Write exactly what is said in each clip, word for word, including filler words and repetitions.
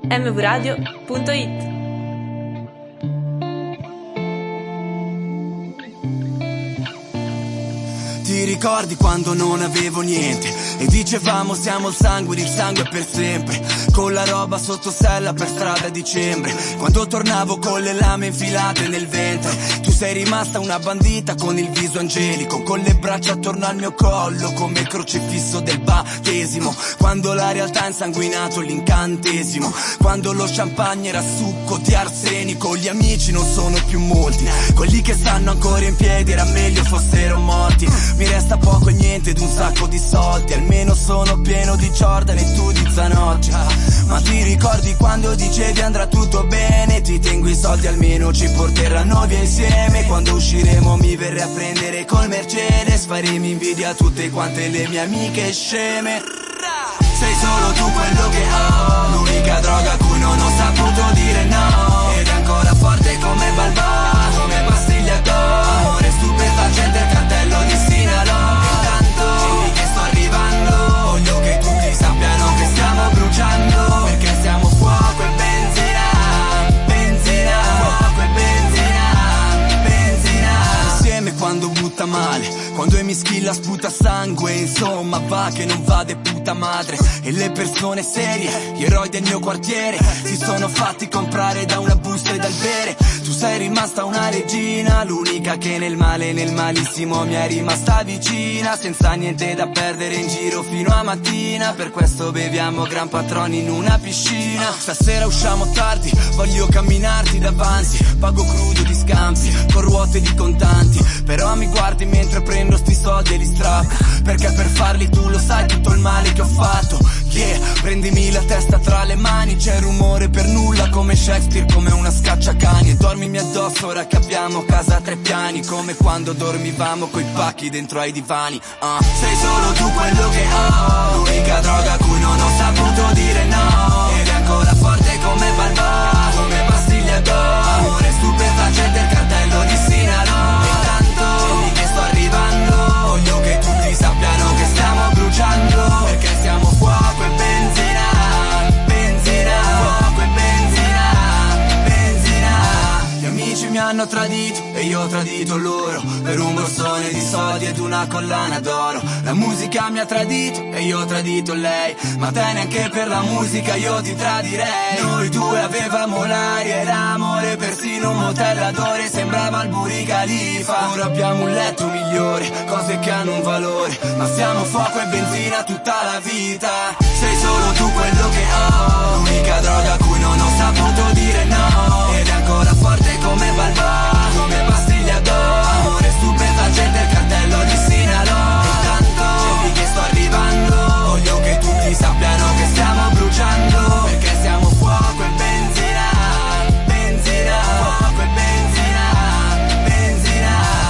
m v radio punto i t. Ti ricordi quando non avevo niente e dicevamo siamo il sangue, il sangue per sempre, con la roba sotto sella per strada a dicembre, quando tornavo con le lame infilate nel ventre, tu sei rimasta una bandita con il viso angelico, con le braccia attorno al mio collo come il crocifisso del battesimo, quando la realtà ha insanguinato l'incantesimo, quando lo champagne era succo di arsenico, gli amici non sono più molti, quelli che stanno ancora in piedi era meglio fossero morti. Mi resta poco e niente ed un sacco di soldi, almeno sono pieno di Jordan e tu di Zanotti. Ma ti ricordi quando dicevi andrà tutto bene? Ti tengo i soldi, almeno ci porteranno via insieme. Quando usciremo mi verrai a prendere col Mercedes, faremo invidia a tutte quante le mie amiche sceme. Sei solo tu quello che ho, l'unica droga a cui non ho saputo dire no, ed è ancora forte come Balboa, come pastiglia d'oro, amore stupefacente, il cartello di Sinaloa. Intanto dimmi che sto arrivando, voglio che tutti sappiano che stiamo bruciando, perché siamo fuoco e benzina, benzina, fuoco e benzina, benzina. Insieme quando butta male, quando mi schilla sputa sangue, insomma va che non va de puta madre. E le persone serie, gli eroi del mio quartiere, si sono fatti comprare da una busta e dal bere. Tu sei rimasta una regina, l'unica che nel male e nel malissimo mi è rimasta vicina, senza niente da perdere in giro fino a mattina. Per questo beviamo Gran Patroni in una piscina. Stasera usciamo tardi, voglio camminarti davanti, pago crudo di scampi, con ruote di contanti, però mi guardi mentre prendo sti soldi e li strappo, perché per farli tu lo sai tutto il male che ho fatto. Yeah, prendimi la testa tra le mani, c'è rumore per nulla come Shakespeare, come una scacciacani, e dormimi addosso ora che abbiamo casa a tre piani, come quando dormivamo coi pacchi dentro ai divani. uh. Sei solo tu quello che ho, l'unica droga a cui non ho saputo dire no, ed è ancora forte come Balboa, come pastiglia d'oro, amore stupefacente, il cartello di Sinaloa. Intanto dimmi che sto arrivando, voglio che tutti sappiano che stiamo bruciando, perché siamo fuoco e benzina, benzina, fuoco e benzina, benzina. Gli amici mi hanno tradito e io ho tradito loro, per un borsone di soldi ed una collana d'oro. La musica mi ha tradito e io ho tradito lei, ma te neanche per la musica io ti tradirei. Noi due avevamo l'aria ed amore, persino un motel adore, sembrava il Burj Khalifa. Ora abbiamo un letto migliore, cose che hanno un valore, ma siamo fuoco e benzina tutta la vita. Sei solo tu quello che ho, l'unica droga a cui non ho saputo dire no, ed è ancora forte come Balboa, come pastiglia d'oro, amore stupefacente, il cartello di Sinaloa. Intanto dimmi che sto arrivando, voglio che tutti sappiano che stiamo bruciando, perché siamo fuoco e benzina, benzina, fuoco e benzina, benzina.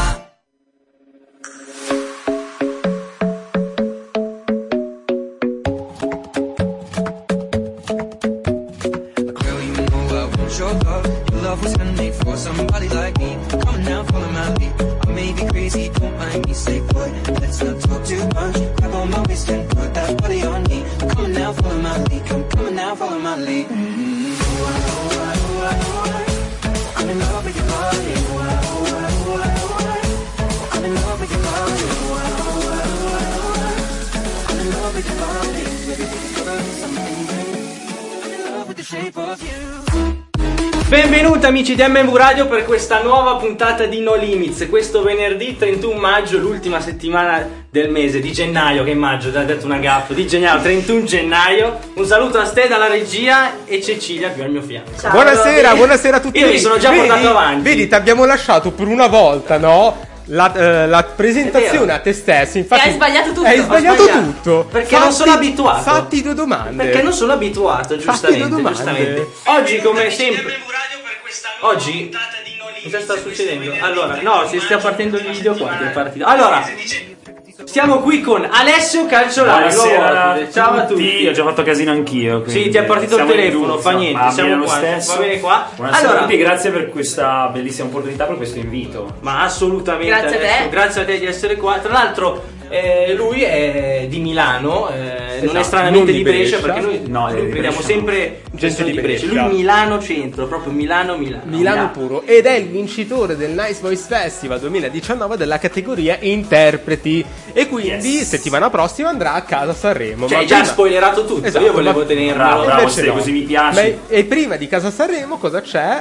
Girl, you know I want your love. Your love was handmade for somebody like me. Come now, follow my lead. I may be crazy, don't mind me. Say boy, let's not talk too much. Grab on my waist and put that body on me. Come now, follow my lead. Come, come now, follow my lead. Mm-hmm. Oh, I, oh, I, oh, I, oh, I. I'm in love with your body. Oh, I, oh, I, oh, I, oh, I. I'm in love with your body. Oh, I, oh, I, oh, I, oh, I. I'm in love with your body. Baby, baby, something new. I'm in love with the shape of you. Benvenuti amici di M V Radio per questa nuova puntata di No Limits. Questo venerdì trentuno maggio, l'ultima settimana del mese di gennaio, che maggio, ti ha detto una gaffa, di gennaio, trentuno gennaio. Un saluto a Ste dalla regia e Cecilia qui al mio fianco. Ciao, buonasera, buonasera a tutti. Io mi sono già vedi, portato avanti. Vedi, ti abbiamo lasciato per una volta, no? La, eh, la presentazione a te stesso, infatti. E hai sbagliato tutto. Hai sbagliato, sbagliato. tutto. Perché fatti, non sono abituato. Fatti due domande. Perché non sono abituato, giustamente, due domande. giustamente. Oggi come sempre. Oggi cosa sta succedendo? Allora, no, si sta partendo il video qua che è partito. Allora, siamo qui con Alessio Calciolari. Buonasera, ciao a tutti. Ho già fatto casino anch'io. Sì, ti è partito il telefono, fa niente, va siamo qua, stesso. va bene qua. Buonasera allora, a tutti, grazie per questa bellissima opportunità, per questo invito. Ma assolutamente, grazie a te. Alessio, grazie a te di essere qua. Tra l'altro eh, lui è di Milano, eh, non Esatto, è stranamente non di di Brescia, Brescia. perché noi No, noi di vediamo Brescia, sempre Gente di di Brescia. Lui Milano centro, proprio Milano Milano. Milano puro, ed è il vincitore del Nice Voice Festival duemiladiciannove della categoria interpreti, e quindi Yes. settimana prossima andrà a casa Sanremo. Cioè, Ma hai già prima- spoilerato tutto, Esatto, io volevo ma- tenermelo. Bravo, bravo, Invece Ste, così mi piace. Ma- e prima di casa Sanremo cosa c'è?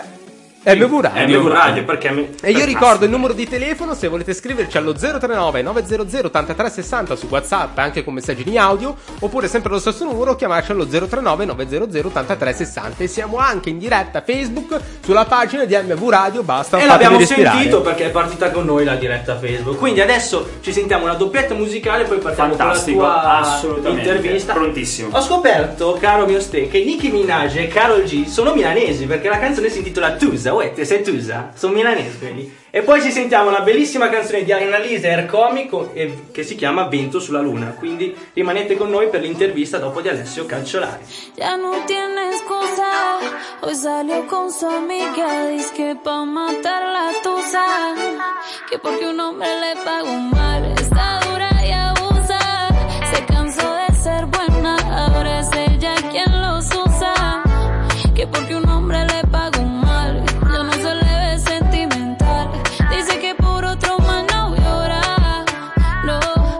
M V Radio. M V Radio, perché me- E io per ricordo classico. il numero di telefono se volete scriverci allo zero tre nove nove zero zero otto tre sei zero su WhatsApp, anche con messaggi di audio, oppure sempre lo stesso numero chiamarci allo zero tre nove nove zero zero otto tre sei zero. E siamo anche in diretta Facebook sulla pagina di M V Radio, basta. E fatemi l'abbiamo respirare. sentito perché è partita con noi la diretta Facebook. Quindi adesso ci sentiamo una doppietta musicale, poi partiamo Fantastico, con la tua assolutamente. intervista. Prontissimo. Ho scoperto, caro mio Ste, che Nicki Minaj e Karol G sono milanesi, perché la canzone si intitola Tusa. Uè, te sei Tusa? Sono milanesi quelli. E poi ci sentiamo una bellissima canzone di Annalisa Ercomico e- che si chiama Vento sulla Luna. Quindi rimanete con noi per l'intervista dopo di Alessio Calciolari. Ya no tiene excusa, hoy salió con su amiga, dice que pa' matar la tusa, que porque un hombre le paga un mal, está dura y abusa, se cansó de ser buena, ahora es ella quien los usa, que porque un hombre le paga un mal, ya no se le ve sentimental, dice que por otro más no llora, no,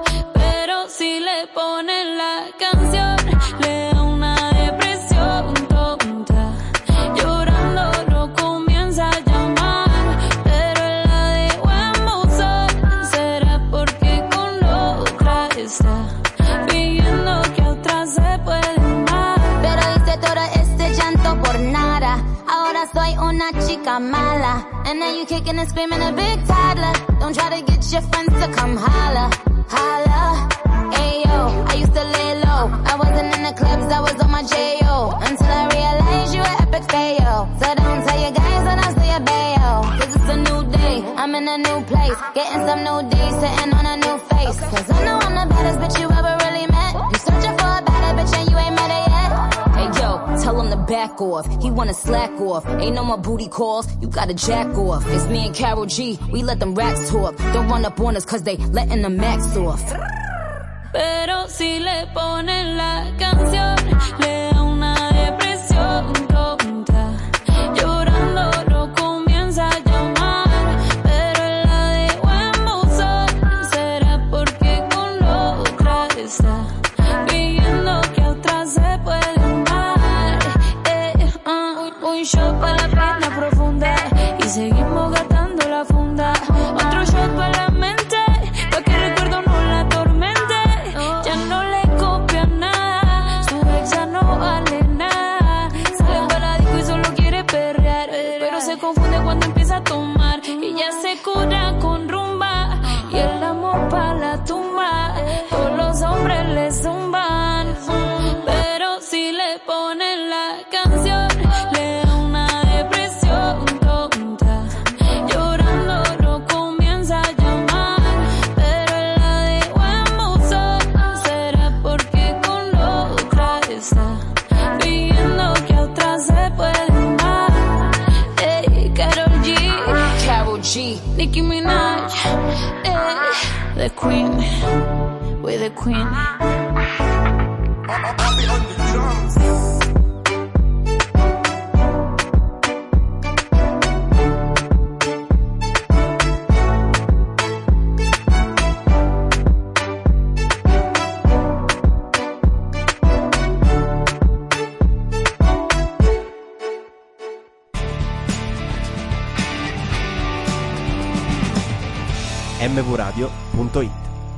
pero si le ponen la canción, le da una depresión tonta, llorando lo comienza a llamar, pero él la dejó en buzón, será porque con la otra está, pidiendo que a otra se puede amar. Pero hice todo este llanto por nada. Ahora soy una chica mala. And now you kicking and screaming a big toddler. Don't try to get your friends to come holla, holla. Ayo, I used to lay low. I wasn't in the clubs, I was on my J O. Until I realized you were epic fail. So don't tell your guys when I say a bail. Cause it's a new day, I'm in a new place. Getting some new days, sitting on a new face. Cause I know I'm the baddest bitch you ever really met. You searching for a better bitch and you ain't met her yet. Hey yo, tell him to back off. He wanna slack off. Ain't no more booty calls. You gotta jack off. It's me and Karol G. We let them racks talk. Don't run up on us cause they letting the max off. Pero si le ponen la canción, le da una depresión tonta, llorando lo comienza a llamar, pero él la dejó en buzón, será porque con la otra está, pidiendo que a otra se puede amar. Eh, uh, un shot para la pena profunda y seguimos gastando la funda, otro shot para la mente, pa' que recuerdo no la atormente. Ya no le copia nada, su ex ya no vale nada. Sale para la disco y solo quiere perrear, pero se confunde cuando empieza a tomar. Ella se cura con rumba y el amor pa' la tumba. Todos los hombres le zumban, pero si le ponen la canción, le da una depresión tonta, llorando lo comienza a llamar, pero él la dejó en buzón, será porque con la otra está, pidiendo que a otra se puede amar. Ey, Karol G, Karol G, Nicki Minaj, ey, the queen, we're the queen. m v radio punto it.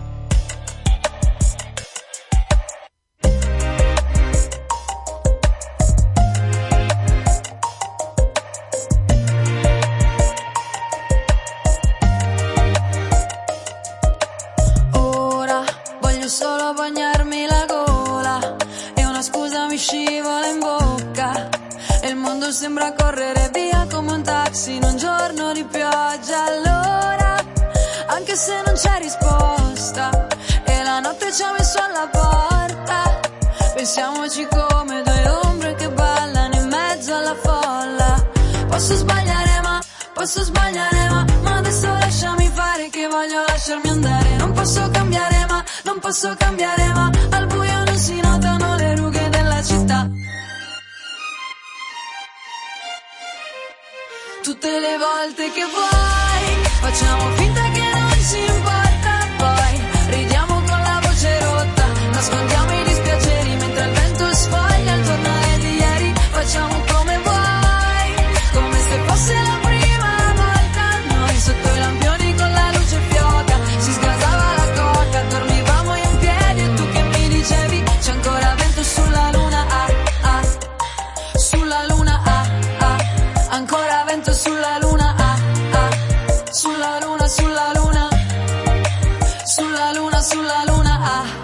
Ora voglio solo bagnarmi la gola e una scusa mi scivola in bocca e il mondo sembra correre via come un taxi in un giorno di pioggia. Allora, anche se non c'è risposta e la notte ci ha messo alla porta, pensiamoci come due ombre che ballano in mezzo alla folla. Posso sbagliare ma, posso sbagliare ma, ma adesso lasciami fare che voglio lasciarmi andare. Non posso cambiare ma, non posso cambiare ma, al buio non si nota. Tutte le volte che vuoi, facciamo finta che non ci importa, poi ridiamo con la voce rotta, nascondiamo i dispiaceri mentre il vento sfoglia il giornale di ieri. Facciamo come vuoi, come se fosse la prima volta, noi sotto i lampioni con la luce fioca, si sgasava la coca, dormivamo in piedi e tu che mi dicevi c'è ancora vento sulla luna, ah ah, sulla luna, ah ah, ancora vento sulla luna, ah ah, sulla luna, sulla luna, sulla luna, sulla luna, ah.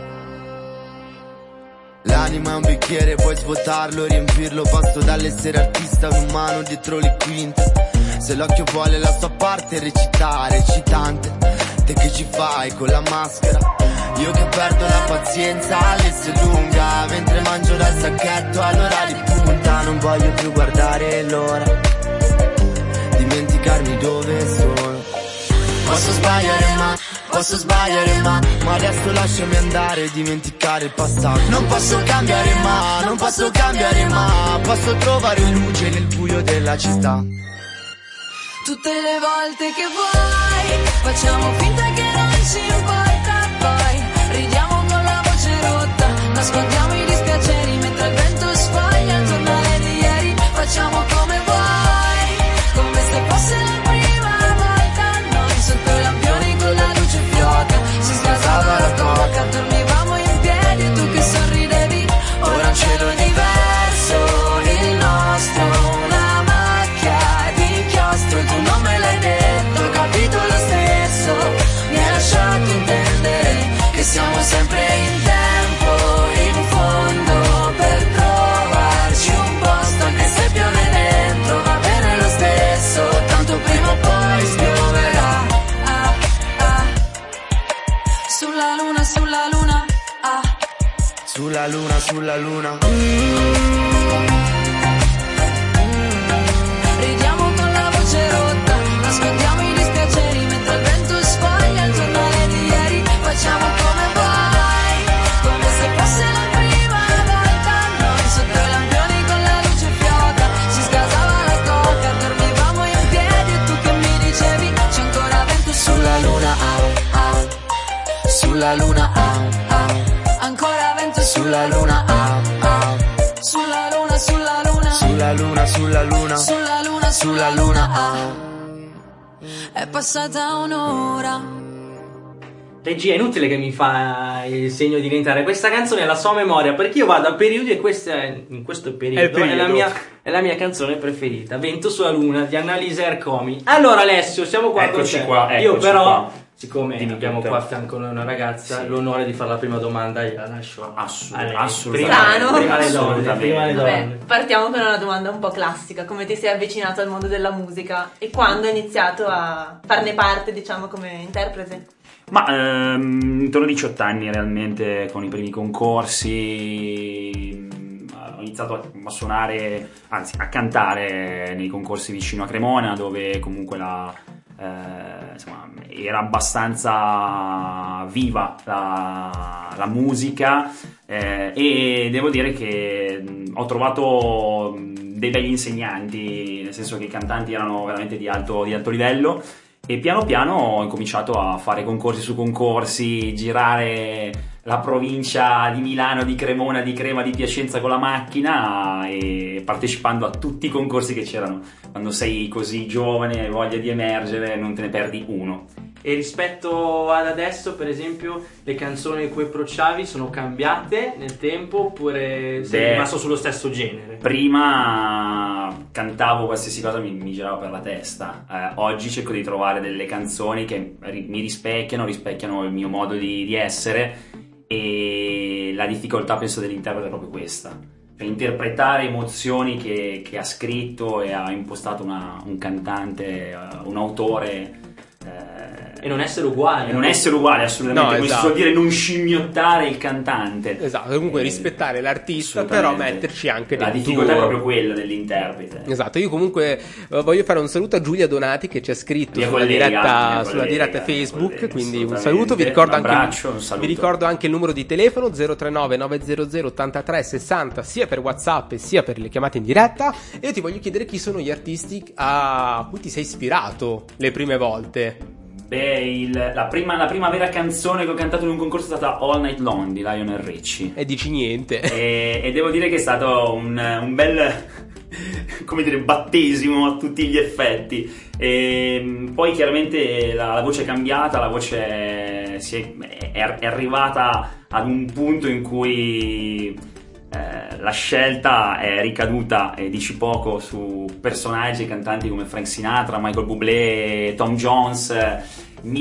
L'anima è un bicchiere, puoi svuotarlo, riempirlo, passo dall'essere artista a un umano dietro le quinte. Se l'occhio vuole la sua parte recitare, eccitante. Te che ci fai con la maschera? Io che perdo la pazienza all'esse lunga, mentre mangio dal sacchetto all'ora di punta. Non voglio più guardare l'ora, dimenticarmi dove sono. Posso sbagliare ma, posso sbagliare ma, ma adesso lasciami andare e dimenticare il passato. Non posso cambiare ma, non posso cambiare ma, posso trovare luce nel buio della città. Tutte le volte che vuoi, facciamo finta che non ci importa, poi ridiamo con la voce rotta, nascondiamo i dispiaceri mentre il vento sfoglia il giornale di ieri. Facciamo come vuoi, come se fosse la prima volta, noi sotto i lampioni con la luce fioca, si sgasava la coca, dormivamo in piedi e tu che sorridevi. Ora un cielo diverso, il nostro, una macchia di inchiostro, tu non me l'hai detto, ho capito lo stesso, mi hai lasciato intendere che siamo sempre in tempo, in fondo, per trovarci un posto, anche se piove dentro, va bene lo stesso, tanto prima o poi spioverà, ah, ah, sulla luna, sulla luna, ah, sulla luna, sulla luna. Ridiamo con la voce rotta, nascondiamo i dispiaceri mentre il vento sfoglia il giornale di ieri. Facciamo come vuoi, come se fosse la prima volta, noi sotto i lampioni con la luce fioca, si sgasava la coca, dormivamo in piedi e tu che mi dicevi c'è ancora vento sulla luna, ah ah, sulla luna, ah ah, ancora vento sulla luna, ah ah, sulla luna, sulla luna, sulla luna, sulla luna, sulla luna, sulla luna, ah. È passata un'ora. Regia, è inutile che mi fa il segno di rientrare questa canzone è la sua memoria, perché io vado a periodi e questa è, in questo periodo, È il periodo. È, la mia, è la mia canzone preferita, Vento sulla luna di Annalisa Ercomi. Allora Alessio, siamo qua Eccoci con te. qua, Io eccoci però, qua. siccome Dimmi abbiamo tutto. qua a fianco una ragazza, Sì. l'onore di fare la prima domanda gliela lascio Assu- a lei. assolutamente. Prima, Strano. prima le donne, Assolutamente. prima le Vabbè, donne. partiamo con una domanda un po' classica. Come ti sei avvicinato al mondo della musica e quando hai iniziato a farne parte, diciamo, come interprete? Ma ehm, intorno ai diciotto anni realmente, con i primi concorsi, mh, ho iniziato a, a suonare, anzi a cantare nei concorsi vicino a Cremona, dove comunque la, eh, insomma, era abbastanza viva la, la musica, eh, e devo dire che mh, ho trovato mh, dei begli insegnanti, nel senso che i cantanti erano veramente di alto, di alto livello. E piano piano ho incominciato a fare concorsi su concorsi, girare la provincia di Milano, di Cremona, di Crema, di Piacenza con la macchina e partecipando a tutti i concorsi che c'erano. Quando sei così giovane e hai voglia di emergere non te ne perdi uno. E rispetto ad adesso, per esempio, le canzoni di cui approcciavi sono cambiate nel tempo oppure sei Beh, rimasto sullo stesso genere? Prima cantavo qualsiasi cosa mi, mi girava per la testa, eh, oggi cerco di trovare delle canzoni che ri- mi rispecchiano, rispecchiano il mio modo di, di essere, e la difficoltà penso dell'interprete è proprio questa, cioè interpretare emozioni che, che ha scritto e ha impostato una, un cantante, uh, un autore. Eh, e non essere uguale. E non essere uguale, assolutamente. No, Come esatto. si suol dire, non scimmiottare il cantante. Esatto, comunque Eh, rispettare l'artista, però assolutamente. metterci anche la del difficoltà tuo. è proprio quella dell'interprete. Esatto, io comunque eh, voglio fare un saluto a Giulia Donati che ci ha scritto Mia sulla, collega, diretta, mia sulla collega, diretta mia Facebook, collega, quindi un assolutamente. saluto, vi ricordo, Un anche, abbraccio, un saluto. vi ricordo anche il numero di telefono zero tre nove nove zero zero ottantatré sessanta sia per WhatsApp e sia per le chiamate in diretta, e io ti voglio chiedere chi sono gli artisti a cui ti sei ispirato le prime volte. Beh, il- la, prima, la prima vera canzone che ho cantato in un concorso è stata All Night Long di Lionel Richie. E dici niente. E, e devo dire che è stato un, un bel, come dire, battesimo a tutti gli effetti. E poi chiaramente la, la voce è cambiata, la voce si è, è, è arrivata ad un punto in cui eh, la scelta è ricaduta, e dici poco, su personaggi e cantanti come Frank Sinatra, Michael Bublé, Tom Jones. Mi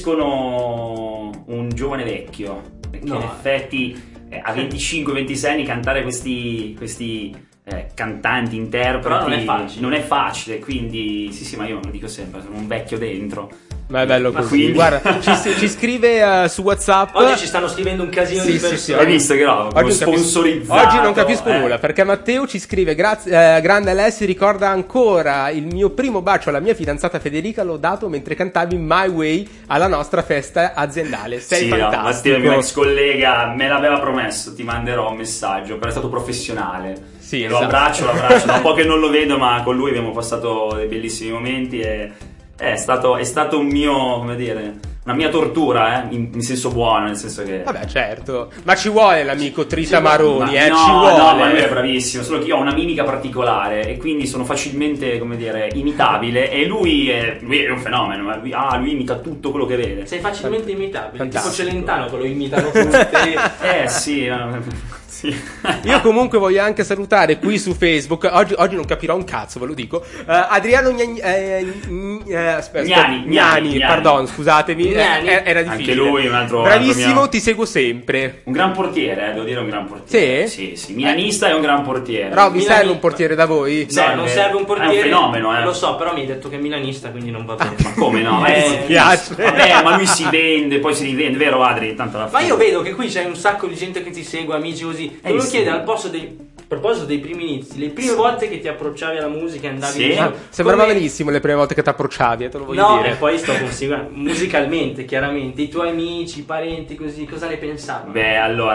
definiscono un giovane vecchio, perché No. in effetti eh, a venticinque ventisei anni cantare questi, questi eh, cantanti, interpreti, Però non è facile. non è facile, quindi sì sì, ma io lo dico sempre, sono un vecchio dentro. Ma è bello Ma così. quindi- Guarda, ci, ci scrive eh, su WhatsApp. Oggi ci stanno scrivendo un casino Sì, di sì, sì, persone. Hai visto che no? Oggi non, capisco, sponsorizzato. oggi non capisco eh. nulla, perché Matteo ci scrive: grazie, eh, grande Alessi, ricorda ancora il mio primo bacio alla mia fidanzata Federica, l'ho dato mentre cantavi My Way alla nostra festa aziendale. Sei Sì, no, fantastico. Matteo, il mio ex collega, me l'aveva promesso, ti manderò un messaggio, però è stato professionale. Sì, E lo esatto. abbraccio, lo abbraccio, da un po' che non lo vedo, ma con lui abbiamo passato dei bellissimi momenti e è stato, è stato un mio, come dire, una mia tortura, eh, in, in senso buono, nel senso che... Vabbè, certo, ma ci vuole l'amico Trita Maroni, Ma eh, no, ci vuole. no, ma lui è bravissimo, solo che io ho una mimica particolare e quindi sono facilmente, come dire, imitabile, e lui è, lui è un fenomeno, eh, lui, ah, lui imita tutto quello che vede. Sei facilmente imitabile, tipo Fantastico. Celentano che lo imitano tutti. Eh sì, eh, sì. Io comunque voglio anche salutare qui su Facebook, oggi, oggi non capirò un cazzo, ve lo dico, eh, Adriano Gnani, eh, Gn- eh, aspetta, Gnani, Gnani, Gnani. pardon, scusatemi, Gnani. eh, era difficile. Anche lui un altro, Bravissimo, altro mio- ti seguo sempre. Un gran portiere, eh, devo dire un gran portiere. Sì? Sì, sì, milanista e un gran portiere. Però vi Milani- serve un portiere da voi? No, Serve. non serve un portiere. È un fenomeno, eh. Lo so, però mi hai detto che è milanista, quindi non va bene. Ma come no? Eh, Eh, mi piace. Vabbè, ma lui si vende, poi si rivende, vero Adri? Tanto alla Ma fine. io vedo che qui c'è un sacco di gente che ti segue, amici così. Eh, Volevo sì. chiedere al posto dei. A proposito dei primi inizi, le prime volte che ti approcciavi alla musica e andavi Sì. in giro, Ah, sembrava come- benissimo le prime volte che ti approcciavi, eh, te lo voglio No, dire. e poi sto considerando musicalmente, chiaramente, i tuoi amici, i parenti, così, cosa ne pensavano? Beh,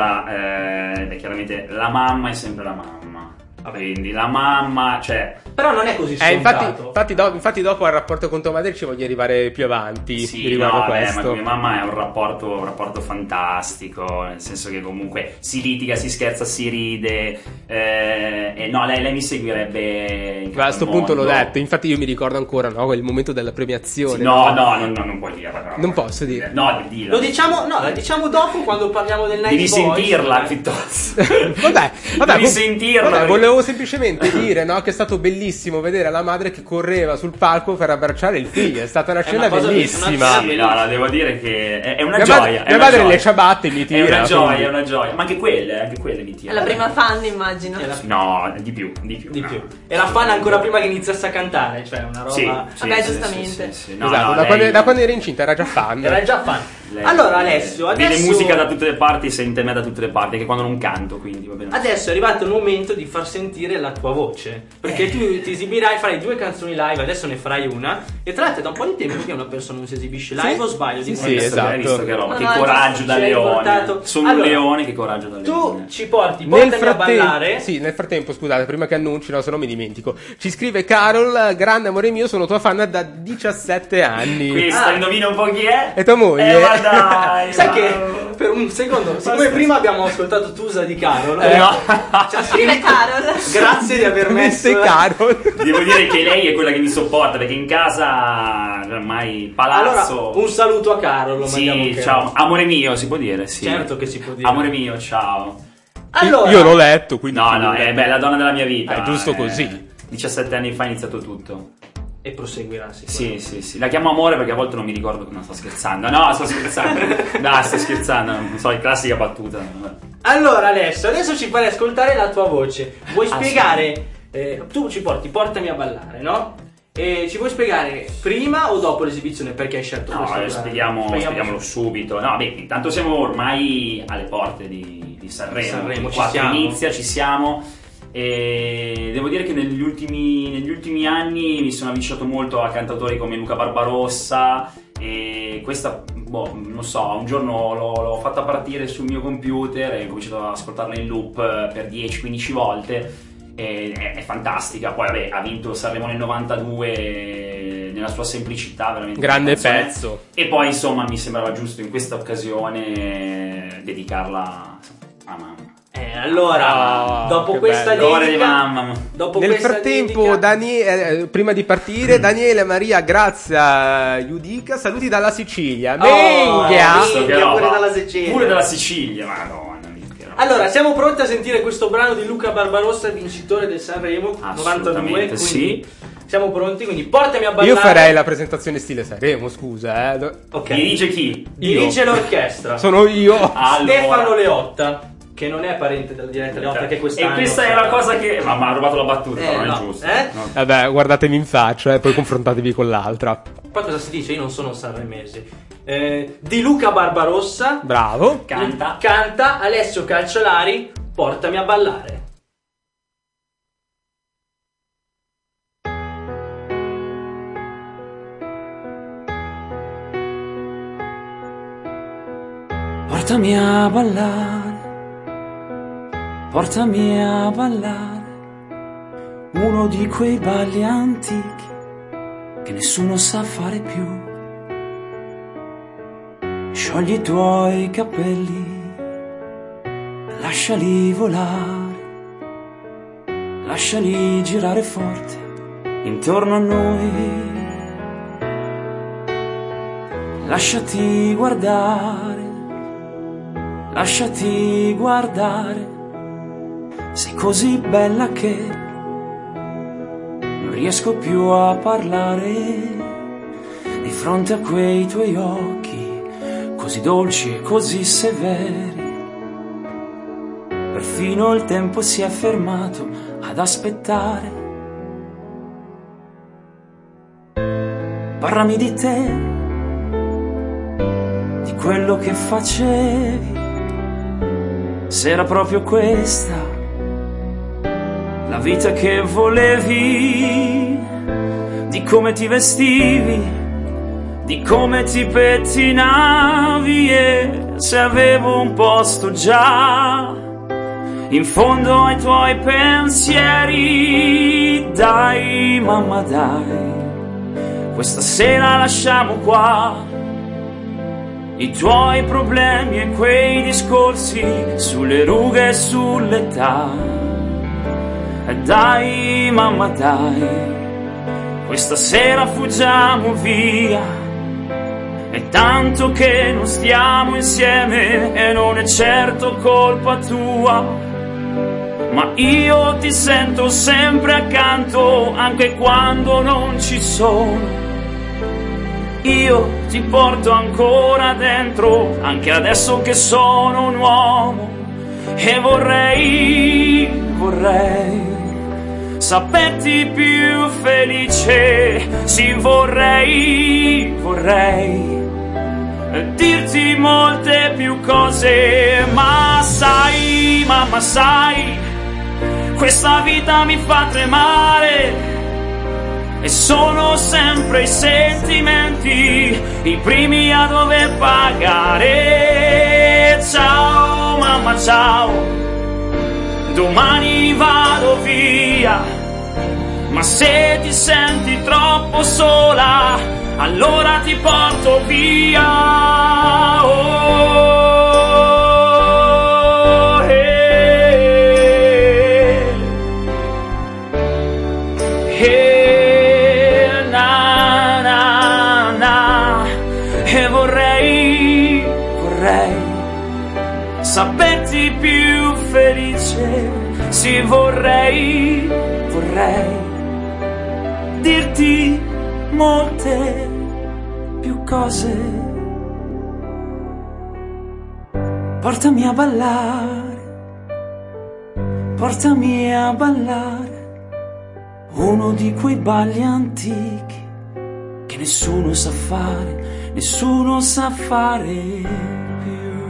allora, eh, beh, chiaramente la mamma è sempre la mamma. Quindi la mamma, cioè... Però non è così Eh, scontato. infatti, infatti, do- infatti dopo al rapporto con tua madre ci voglio arrivare più avanti Sì, riguardo no, a beh, ma questo. con mia mamma è un rapporto, un rapporto fantastico, nel senso che comunque si litiga, si scherza, si ride, eh, e no, lei, lei mi seguirebbe in Ma a sto tutto il punto l'ho mondo. detto, infatti io mi ricordo ancora, no, il momento della premiazione. Sì, no, no, no, no, non puoi dirla. però. Non posso dire. No, dillo. Lo diciamo, no, la diciamo dopo quando parliamo del Night Devi Boys. sentirla eh. piuttosto. Vabbè, vabbè, Devi com- sentirla. vabbè, volevo semplicemente dire, no, che è stato bellissimo vedere la madre che correva sul palco per abbracciare il figlio. È stata una È scena una cosa- bellissima. una- Sì, no, no, devo dire che è, è una Mia gioia. madre- è mia una madre gioia. le ciabatte mi tira, È una gioia, quindi. è una gioia. Ma anche quelle, anche quelle mi È tirano. la prima fan, immagino. Era- No, di più, di più. Di no. più. Era fan ancora prima che iniziasse a cantare, cioè una roba. Sì, Vabbè, sì, giustamente. sì, sì, sì. No, Esatto, no, da, lei- quando, da quando era incinta era già fan. Era già fan. lei- Allora Alessio, vede adesso musica da tutte le parti, sente me da tutte le parti, anche quando non canto, quindi va bene. Adesso è arrivato il momento di far sentire la tua voce. Perché tu ti esibirai, farai due canzoni live, adesso ne farai una. E tra l'altro è da un po' di tempo che una persona non si esibisce live, Sì? o sbaglio? Sì, Dico sì, adesso. esatto. Hai visto che roba? No, Che no, coraggio ci da hai leone. riportato. Sono Allora, un leone, che coraggio da Tu leone. ci porti, Nel portami a frattempo, ballare. sì, nel frattempo, scusate, prima che annunci, no, se no mi dimentico. Ci scrive Carol, grande amore mio, sono tua fan da diciassette anni. Questa, Ah. indovina un po' chi è? E tua moglie? Eh, ma dai, Sai ma- che per un secondo, siccome prima abbiamo ascoltato Tusa di Carol, Eh, no. cioè, Scrive Carol. grazie di aver messo Mette Carol. Devo dire che lei è quella che mi sopporta, perché in casa ormai palazzo. Allora, un saluto a Carol, lo mandiamo Sì, anche ciao, noi. amore mio, si può dire, sì. Certo che si può dire. Amore mio, ciao. Allora, Io l'ho letto, quindi. No, no, è beh, la donna della mia vita. È giusto eh, così. diciassette anni fa è iniziato tutto. e proseguirà Sì, sicuramente. sì, sì. La chiamo amore perché a volte non mi ricordo. No, sto scherzando. No, sto scherzando. No, sto scherzando. Non so, è classica battuta. Allora Alessio, adesso ci farai ascoltare la tua voce. Vuoi Ah, spiegare? eh, tu ci porti, portami a ballare, no? E ci vuoi spiegare prima o dopo l'esibizione perché hai scelto No, questo? eh, spieghiamo, Spieghiamo spieghiamolo subito. No, beh, intanto siamo ormai alle porte di, di Sanremo. Sanremo, ci Qua siamo. inizia, ci siamo. E devo dire che negli ultimi, negli ultimi anni mi sono avvicinato molto a cantautori come Luca Barbarossa. E questa, boh, non so, un giorno l'ho, l'ho fatta partire sul mio computer e ho cominciato ad ascoltarla in loop per dieci quindici volte. E, è, è fantastica. Poi vabbè, ha vinto Sanremo nel novantadue nella sua semplicità, veramente grande canzone. pezzo. E poi insomma mi sembrava giusto in questa occasione dedicarla a mamma. Eh, allora, Oh, dopo che questa bello. Cuore di dedica, mamma. dopo Nel questa frattempo, dedica- Daniele, eh, prima di partire, Daniele, Maria, Grazia, Giudica, saluti dalla Sicilia. Oh, Minchia! Visto che Minchia, pure roba. dalla Sicilia. Pure dalla Sicilia, madonna mia, che roba. Allora, siamo pronti a sentire questo brano di Luca Barbarossa, vincitore del Sanremo novantadue, Assolutamente quindi sì. siamo pronti, quindi portami a ballare. Io farei la presentazione stile Sanremo, scusa, eh. Ok. Dirige chi? Dirige l'orchestra. Sono io. Allora. Stefano Leotta, che non è parente della diretta Leotta, che quest'anno E questa è la cosa che... Ma mi ha rubato la battuta, Eh, non no. è giusto. Eh? No. Vabbè, guardatevi in faccia e poi confrontatevi con l'altra. Poi cosa si dice? Io non sono sanremese. Eh, di Luca Barbarossa Bravo. Canta. canta Alessio Calciolari, portami a ballare. Portami a ballare, portami a ballare, uno di quei balli antichi che nessuno sa fare più. Sciogli i tuoi capelli, lasciali volare, lasciali girare forte intorno a noi. Lasciati guardare, lasciati guardare, sei così bella che non riesco più a parlare di fronte a quei tuoi occhi così dolci e così severi. Perfino il tempo si è fermato ad aspettare. Parlami di te, di quello che facevi, se era proprio questa la vita che volevi, di come ti vestivi, di come ti pettinavi e se avevo un posto già in fondo ai tuoi pensieri. Dai mamma dai, questa sera lasciamo qua i tuoi problemi e quei discorsi sulle rughe e sull'età. E dai mamma dai, questa sera fuggiamo via. È tanto che non stiamo insieme e non è certo colpa tua, ma io ti sento sempre accanto anche quando non ci sono. Io ti porto ancora dentro, anche adesso che sono un uomo. E vorrei, vorrei saperti più felice. Sì, vorrei, vorrei dirti molte più cose. Ma sai, mamma sai, questa vita mi fa tremare. E sono sempre i sentimenti i primi a dover pagare. Ciao mamma ciao, domani vado via, ma se ti senti troppo sola allora ti porto via. Oh, eh, eh. Saperti più felice, sì vorrei, vorrei dirti molte più cose. Portami a ballare, portami a ballare, Uno di quei balli antichi che nessuno sa fare, nessuno sa fare più.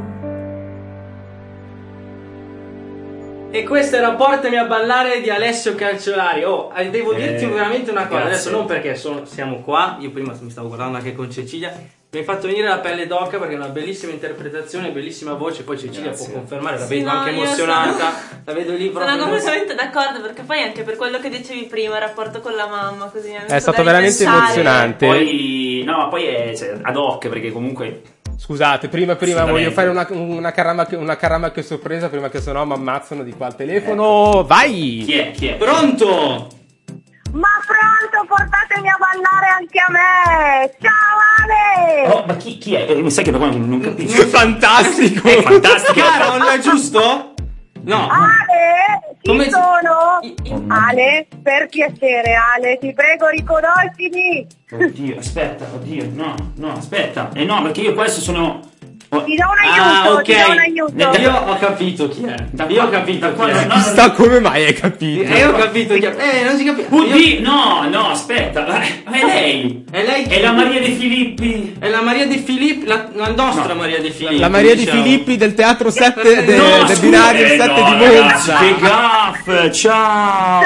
E questo era Portami a ballare di Alessio Calciolari. Oh, devo dirti Eh, veramente una cosa. grazie. Adesso non perché sono- siamo qua, io prima mi stavo guardando anche con Cecilia. Mi hai fatto venire la pelle d'oca perché è una bellissima interpretazione, bellissima voce. Poi Cecilia Grazie. può confermare, la Sì, vedo no, anche io emozionata. sono- La vedo lì proprio. Sono completamente d'accordo, perché poi anche per quello che dicevi prima, il rapporto con la mamma, così mi ha È messo stato da veramente ripensare. emozionante. Poi, no, poi è cioè, ad hoc, perché comunque Scusate, prima, prima voglio Assolutamente. fare una, una caramba una caramba che sorpresa, prima che sennò mi ammazzano di qua al telefono. Vai! chi è? Chi è? Pronto? Ma pronto, portatemi a ballare anche a me! Ciao Ale! Oh, ma chi, chi è? Eh, mi sai che non, non capisco. Fantastico! È fantastico. Chiaro, non è giusto? No. Ale, chi Come- sono? Ale, per piacere Ale, ti prego riconoscimi! Oddio, aspetta, oddio, no, no, aspetta. Eh no, perché io questo sono... oh, Ti do un Ah, aiuto, ok. ti do un aiuto! Io ho capito chi è. Io ho capito chi è. no, Chissà come mai hai capito. E io ho capito chi è. Eh, non si capisce. Oddio, no, no, aspetta, ma è lei. È lei chi? È la Maria De Filippi. È la Maria De Filippi, la, la nostra No. Maria De Filippi. La Maria di diciamo. Filippi del teatro sette de- No, del scusa, binario eh, sette no, di ragazzi, Monza. che gaff, ciao.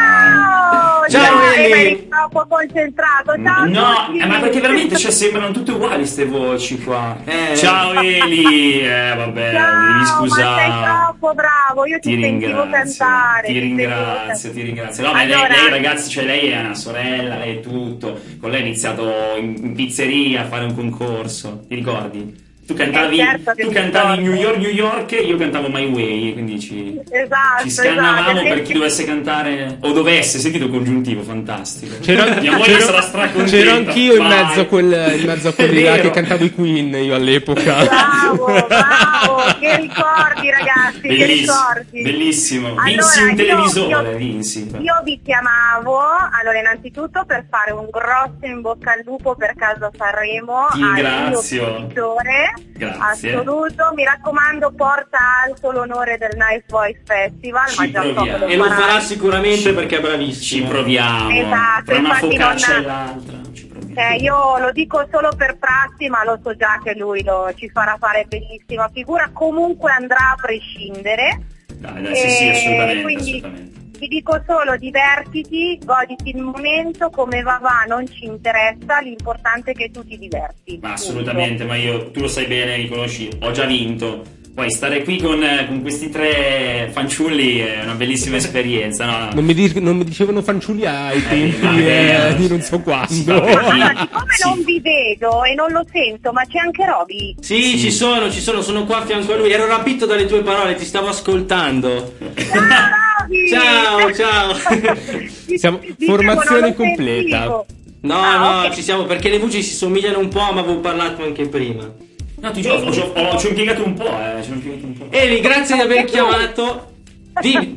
Ciao! Ciao, Dai, Eli. eri troppo concentrato, ciao! No, a tutti. eh, ma perché veramente cioè, sembrano tutte uguali ste voci qua. Eh. Ciao Eli, eh vabbè, Ciao, devi ma sei scusare. troppo bravo, io ti, Ti sentivo ringrazio, cantare. ti sentivo ringrazio, cantare. ti ringrazio. No, ma lei, Allora- lei, ragazzi, cioè lei è una sorella, lei è tutto. Con lei ha iniziato in, in pizzeria a fare un concorso, ti ricordi? Tu cantavi, Eh, certo che tu mi cantavi ricordo. New York, New York, e io cantavo My Way, quindi ci, Esatto, ci scannavamo esatto. per chi dovesse cantare o dovesse, sentito il congiuntivo, fantastico. C'ero, Mia moglie sarà stracontenta. c'ero anch'io in vai. mezzo a quel, in mezzo a quelli È là vero. che cantavo i Queen io all'epoca. Bravo, bravo, che ricordi ragazzi, che Bellissimo, ricordi. bellissimo. Allora, Vinsi un io- televisore, io- vinsi. Io vi chiamavo, allora innanzitutto per fare un grosso in bocca al lupo per Casa Sanremo Ti al mio ringrazio. vincitore, Grazie. assoluto, mi raccomando porta alto l'onore del Nice Voice Festival, Ci ma già so che proviamo. E lo farai. farà sicuramente perché è Ci bravissimo. proviamo. Esatto, Tra una infatti focaccia non- e l'altra. Ci proviamo. Eh, io lo dico solo per prassi, ma lo so già che lui lo, ci farà fare bellissima figura, comunque andrà a prescindere. Dai, dai, sì, sì, E assolutamente, quindi assolutamente. ti dico solo divertiti, goditi il momento, come va va non ci interessa, l'importante è che tu ti diverti. Ma punto. assolutamente, ma io, tu lo sai bene, mi conosci, ho già vinto. Poi stare qui con, eh, con questi tre fanciulli è una bellissima esperienza, no? Non mi, di- non mi dicevano fanciulli ai tempi va bene, eh, di non so si quando. fa per Allora, dire. siccome Sì. non vi vedo e non lo sento, ma c'è anche Roby. Sì, Sì. ci sono, ci sono, sono qua a fianco a lui. Ero rapito dalle tue parole, ti stavo ascoltando. Ciao Roby! Ciao, ciao. Siamo- Dicevo, formazione non lo completa. sentivo. No, Ah, no, ok. ci siamo perché le voci si somigliano un po', ma avevo parlato anche prima. No, ti giuro, ho- ho- ho- ci ho impiegato un po', eh, ci ho impiegato un po'. Eli, grazie di aver chiamato. Dimmi.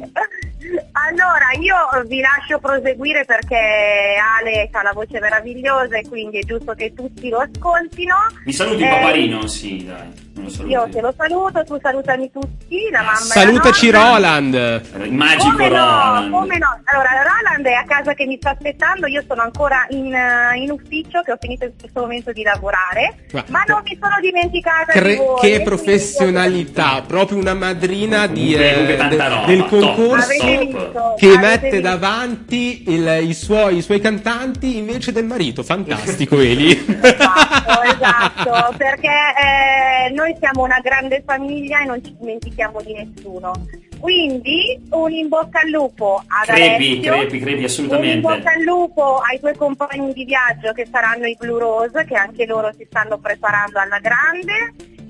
Allora, io vi lascio proseguire perché Ale ha la voce meravigliosa e quindi è giusto che tutti lo ascoltino. Mi saluti Eh, Paparino? Sì, dai, non lo saluti. Io te lo saluto, tu salutami tutti, la mamma Salutaci e la nonna. Roland. Il magico Come no, Roland. come no? Allora, Roland è a casa che mi sta aspettando, io sono ancora in, eh, in ufficio, che ho finito in questo momento di lavorare, Ma- ma non mi sono dimenticata di Cre- voi. che quindi- professionalità, proprio una madrina di, Comunque- eh, comunque tanta de- roba, del top. concorso Avete Top. visto? che Avete mette visto? davanti il- i, suoi, i suoi cantanti invece del marito. Fantastico, Eli. Esatto, esatto, perché eh, noi siamo una grande famiglia e non ci dimentichiamo di nessuno. Quindi un in bocca al lupo ad Crepi, Alessio, crepi, crepi, un in assolutamente. bocca al lupo ai tuoi compagni di viaggio che saranno i Blue Rose, che anche loro si stanno preparando alla grande,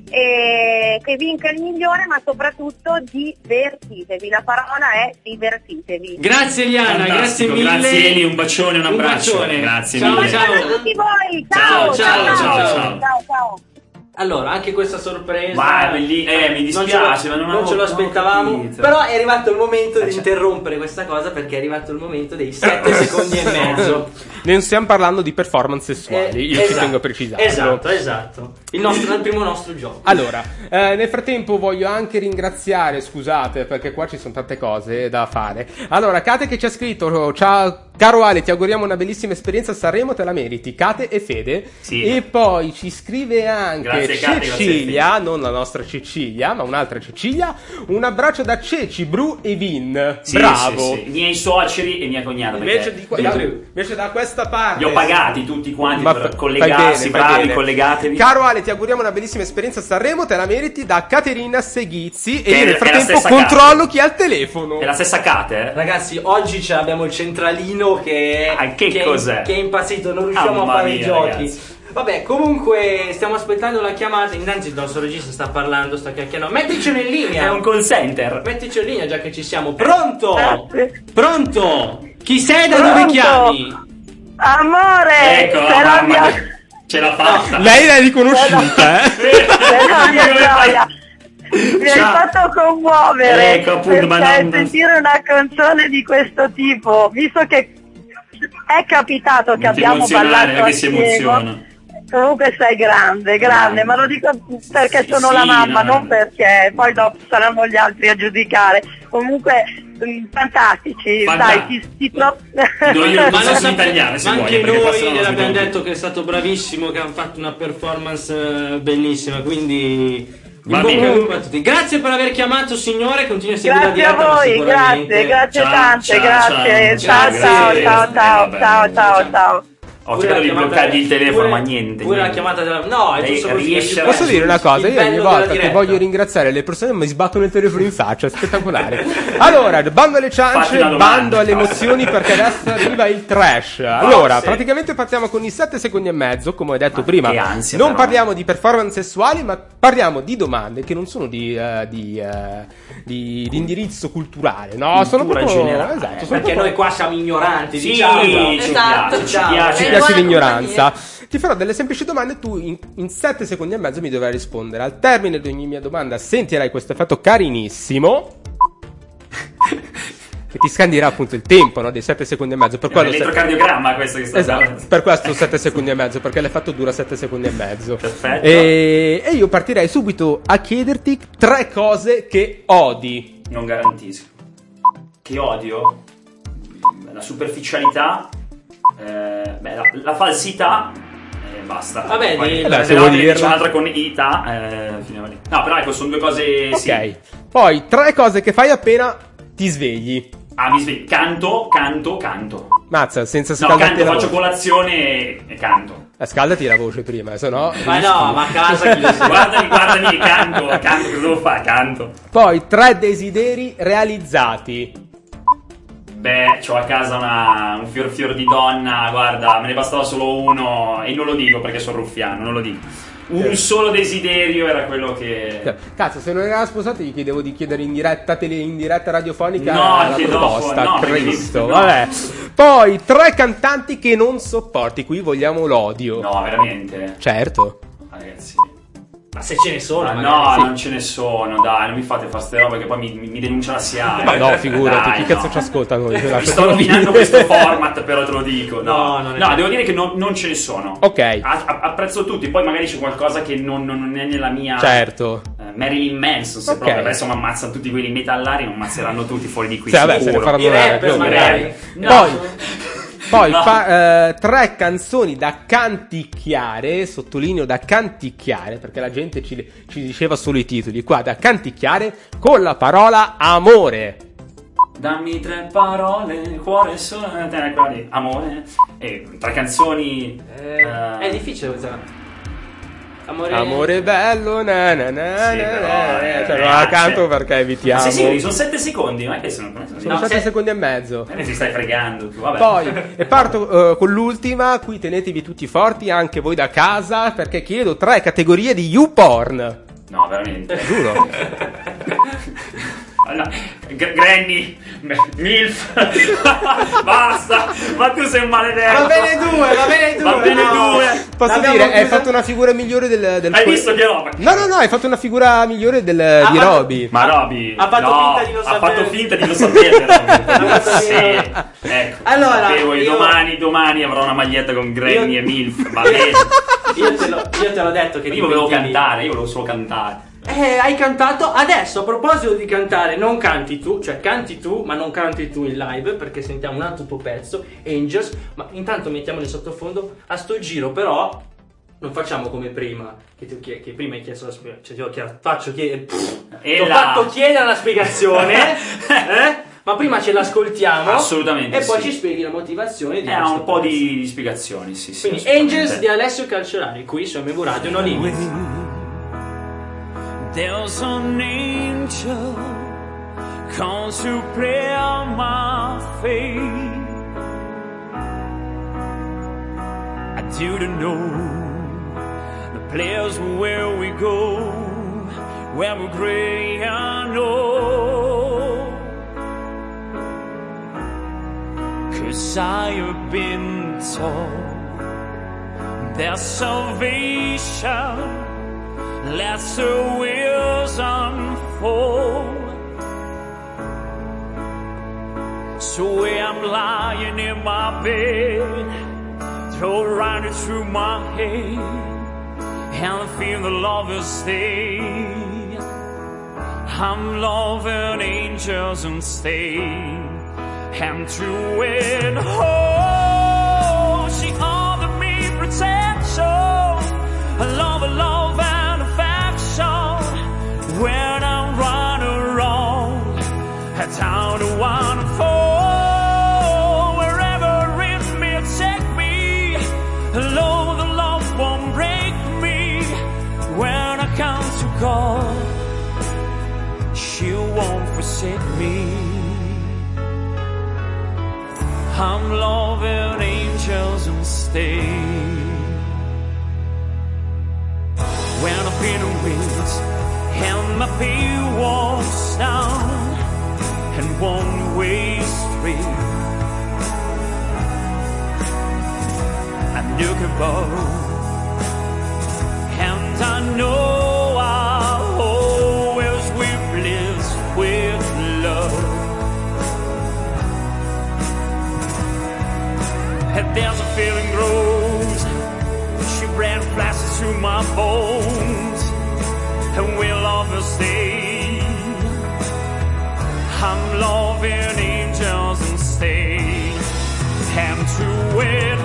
e che vinca il migliore, ma soprattutto divertitevi, la parola è divertitevi. Grazie Eliana, grazie Fantastico, mille. grazie Eli, un bacione, un abbraccio. bacione. Grazie ciao, mille. Ciao, A tutti voi, Ciao, ciao, ciao, ciao, ciao, ciao. ciao, ciao. Allora, anche questa sorpresa. Ma è belli- eh, mi dispiace, non ce lo, ma non non avevo- ce lo non ho aspettavamo. capito. Però è arrivato il momento di c'è- interrompere questa cosa, perché è arrivato il momento dei sette secondi e mezzo. Non stiamo parlando di performance sessuali, Eh, io ci esatto, tengo a precisarlo. Esatto, esatto. Il, nostro, il primo nostro gioco. Allora, eh, nel frattempo voglio anche ringraziare, scusate, perché qua ci sono tante cose da fare. Allora, Kate che ci ha scritto: ciao caro Ale, ti auguriamo una bellissima esperienza a Sanremo, te la meriti. Kate e Fede. Sì. E poi ci scrive anche Grazie, Kate, Cecilia, grazie, non la nostra Cecilia, ma un'altra Cecilia. Un abbraccio da Ceci, Bru e Vin. Sì, Bravo. sì, sì. Miei suoceri e mia cognata. Invece, perché di qua- da, invece da questa parte li ho pagati tutti quanti Ma per fa- fai collegarsi, bene, fai bravi, bene. collegatevi. Caro Ale, ti auguriamo una bellissima esperienza a Sanremo, te la meriti, da Caterina Seghizzi. Che E io è- nel è la frattempo stessa controllo Kate. chi ha il telefono. È la stessa Kate, eh? Ragazzi, oggi ce l'abbiamo il centralino che, Ah, che che, cos'è? che è impazzito, non riusciamo Mamma a fare mia, i giochi. ragazzi. Vabbè, comunque stiamo aspettando la chiamata. Innanzi il nostro regista sta parlando, sta chiacchierando. Metticelo in linea. È un call center. Metticelo in linea già che ci siamo. Pronto? Grazie. Pronto? Chi sei, da Pronto? dove chiami? Amore, Ecco, se la mamma mia, mia. Ce l'ha fatta. Lei l'hai riconosciuta, eh? se la mia gioia mi hai Ciao. fatto commuovere, Ecco, appunto, ma perché non- sentire una canzone di questo tipo, visto che è capitato che Non ti abbiamo emozionare, ballato perché si assieme. emoziona. Comunque sei grande, grande, ma lo dico perché Sì, sono sì, la mamma, no. non perché poi dopo saranno gli altri a giudicare. Comunque mh, fantastici, Fantastico. dai, ti, ti tro- Do io il Ma lo senso sape- italiano, se ma vuoi, anche perché qua se no noi non si gliel'abbiamo può. detto che è stato bravissimo, che hanno fatto una performance eh, bellissima, quindi Va in bocca bene. al lupo a tutti. Grazie per aver chiamato, signore, continua a seguire la Grazie a diretta, ma voi, sicuramente- grazie, grazie Ciao, tante, ciao, grazie. ciao, Ciao, ciao, ciao, grazie. ciao, ciao, Eh, vabbè, ciao, ciao, ciao. Ho Pure cercato la di chiamata- bloccargli il telefono, pure- ma niente. Pure la niente. chiamata della... No, è Lei giusto così. riesce è a- più Posso dire una cosa? il Io ogni bello volta della che diretta. voglio ringraziare le persone mi sbattono il telefono in faccia, è spettacolare. Allora, bando alle Fatti ciance, una domanda. bando alle emozioni, perché adesso arriva il trash. Allora, sì. praticamente partiamo con i sette secondi e mezzo, come ho detto Ma prima. che ansia, non però. parliamo di performance sessuali, ma parliamo di domande che non sono di, eh, di, eh, di, di indirizzo culturale, no? sono Cultura proprio generale. esatto, sono Perché proprio- noi qua siamo ignoranti, Sì, diciamo. ci Esatto. piace, ci Ciao. piace. Ci Eh, piace buona l'ignoranza. Ti farò delle semplici domande e tu in, in sette secondi e mezzo mi dovrai rispondere. Al termine di ogni mia domanda sentirai questo effetto carinissimo che ti scandirà appunto il tempo, no, dei sette secondi e mezzo. Per È quello un se- elettrocardiogramma questo che sta Esatto, parlando. per questo sette secondi e mezzo, perché l'effetto dura sette secondi e mezzo. Perfetto. E, e io partirei subito a chiederti tre cose che odi. Non garantisco. Che odio? La superficialità, eh, beh, la, la falsità e basta. Vabbè, Poi, di- Vabbè, se se vuoi no, dirla. dice un'altra con ita, eh, finiamo lì. No, però ecco, sono due cose Ok. sì. Poi tre cose che fai appena ti svegli. Ah, mi sveglio. Canto, canto, canto. Mazza, senza No, scaldarti canto, la faccio voce. colazione e, e canto. Eh, scaldati la voce prima, se no. Ma no, ma a casa chi lo sa? Guardami, guardami, canto, canto, cosa devo fare? Canto. Poi tre desideri realizzati. Beh, c'ho a casa una, un fior fior di donna, guarda, me ne bastava solo uno e non lo dico perché sono ruffiano, non lo dico. Un solo desiderio era quello che... Cioè, cazzo, se non era sposato gli chiedevo di chiedere in diretta tele, in diretta radiofonica No, la che proposta. dopo, no, Cristo, no. vabbè. Poi tre cantanti che non sopporti. Qui vogliamo l'odio. No, veramente. Certo. Ragazzi. Ma se ce ne sono, Ma magari, no, sì. non ce ne sono, dai, non mi fate fare ste robe che poi mi, mi, mi denuncia la S I A. Ma no, figurati, Dai, chi cazzo no. ci ascolta noi? Mi sto rovinando questo format, però te lo dico. No, No, no, non è- devo dire che non, non ce ne sono. Ok. A- a- apprezzo tutti, poi magari c'è qualcosa che non, non- non è nella mia... Certo. eh, Marilyn Manson, se Ok. proprio adesso mi ammazzano tutti quelli metallari, non ammazzeranno tutti fuori di qui. Sì, vabbè, se ne sicuro. faranno I una rapper ragione. magari. No. Poi, poi No. fa- eh, tre canzoni da canticchiare, sottolineo da canticchiare, perché la gente ci, ci diceva solo i titoli, qua da canticchiare con la parola amore. Dammi tre parole, il cuore solo te, quella di amore. E tre canzoni. Eh, eh, è difficile questa. Amore... Amore bello, na na na Sì, na, però, na, eh, cioè, eh, non la ah, canto cioè- perché evitiamo. Sì, sì, sono sette secondi, non è che sono. Sono No, sette se- secondi e mezzo. Me ne ti stai fregando tu, vabbè. Poi, e parto eh, con l'ultima, qui tenetevi tutti forti, anche voi da casa, perché chiedo tre categorie di YouPorn. No, veramente. Giuro. No, G- Granny, Milf. Basta. Ma tu sei un maledetto. Va bene due, va bene due. Va bene no. due. Posso L'abbiamo dire, hai chiusa? fatto una figura migliore del, del Hai que- visto che roba? No, no, no, hai fatto una figura migliore del, Ha di fatto- Roby. Ma Roby Ha fatto no, finta di non ha sapere. fatto finta di non sapere. fatto Sì, finta. ecco. Allora, Sapevo, io- domani, domani avrò una maglietta con Granny Io- e Milf. Va bene. Io te, l'ho, io te l'ho detto che Io ti volevo pentivi. cantare, io volevo solo cantare. Eh, hai cantato. Adesso, a proposito di cantare, non canti tu, cioè canti tu, ma non canti tu in live, perché sentiamo un altro tuo pezzo, Angels. Ma intanto mettiamo in sottofondo a sto giro, però non facciamo come prima, che, tu, che, che prima hai chiesto la spiegazione, cioè ti ho chiesto, faccio chiedere, E ti ho là. fatto chiedere la spiegazione, eh? Ma prima ce l'ascoltiamo. Assolutamente E poi sì. ci spieghi la motivazione di Eh, ha questo un po' pezzo. di, di spiegazioni, sì, sì. Quindi assolutamente. Angels di Alessio Calciolari, qui su M V Radio No Limits. There's an angel comes to play on my faith. I didn't know the place where we go, where we pray I know. 'Cause I have been told there's salvation. Let the wheels unfold. So I'm lying in my bed, throw right through my head, and I feel the love is stay. I'm loving angels and stay, and to it, oh, she offered me protection, a love, a love, and affection. When I'm running wrong, I down to one fall. Wherever it may take me, Lord, the love won't break me. When I come to God, she won't forsake me. I'm loving angels and stay. When I've been away and my pain walks down and one way straight, I'm looking above, and I know I'll always be blessed with love. And there's a feeling grows, she brand flashes through my bones, and we'll always stay. I'm loving angels and stay, and to it,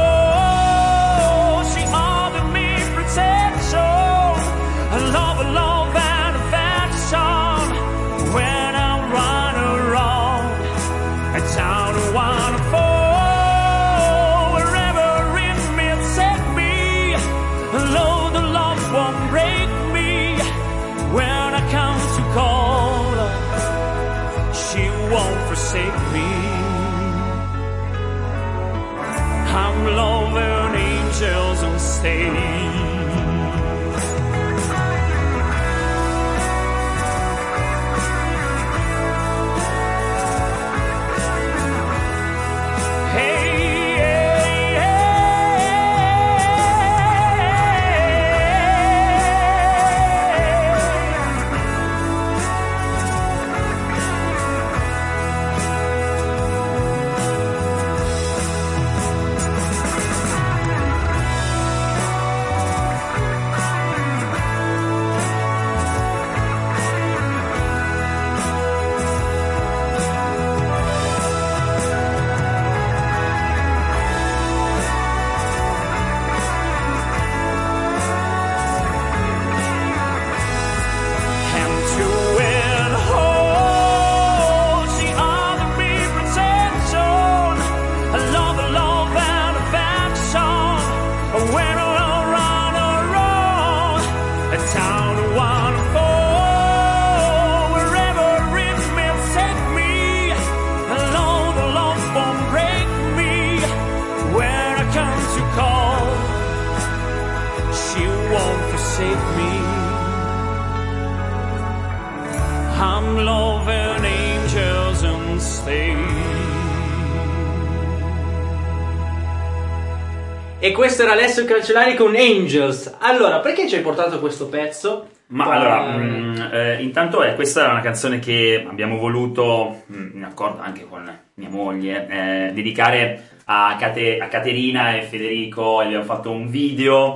oh, she offered me protection, a love, a love and affection. When I'm running wrong, I don't wanna fall. Wherever it may take me, Lord, the love won't break me. When I come to call, she won't forsake me. I'm loving angels and stay. I'm loving angels and can stay. E questo era Alessio Calcelari con Angels. Allora, perché ci hai portato questo pezzo? Ma Qua... allora, mh, eh, intanto è, questa è una canzone che abbiamo voluto, mh, in accordo anche con mia moglie, eh, dedicare a, Cate- a Caterina e Federico. E abbiamo fatto un video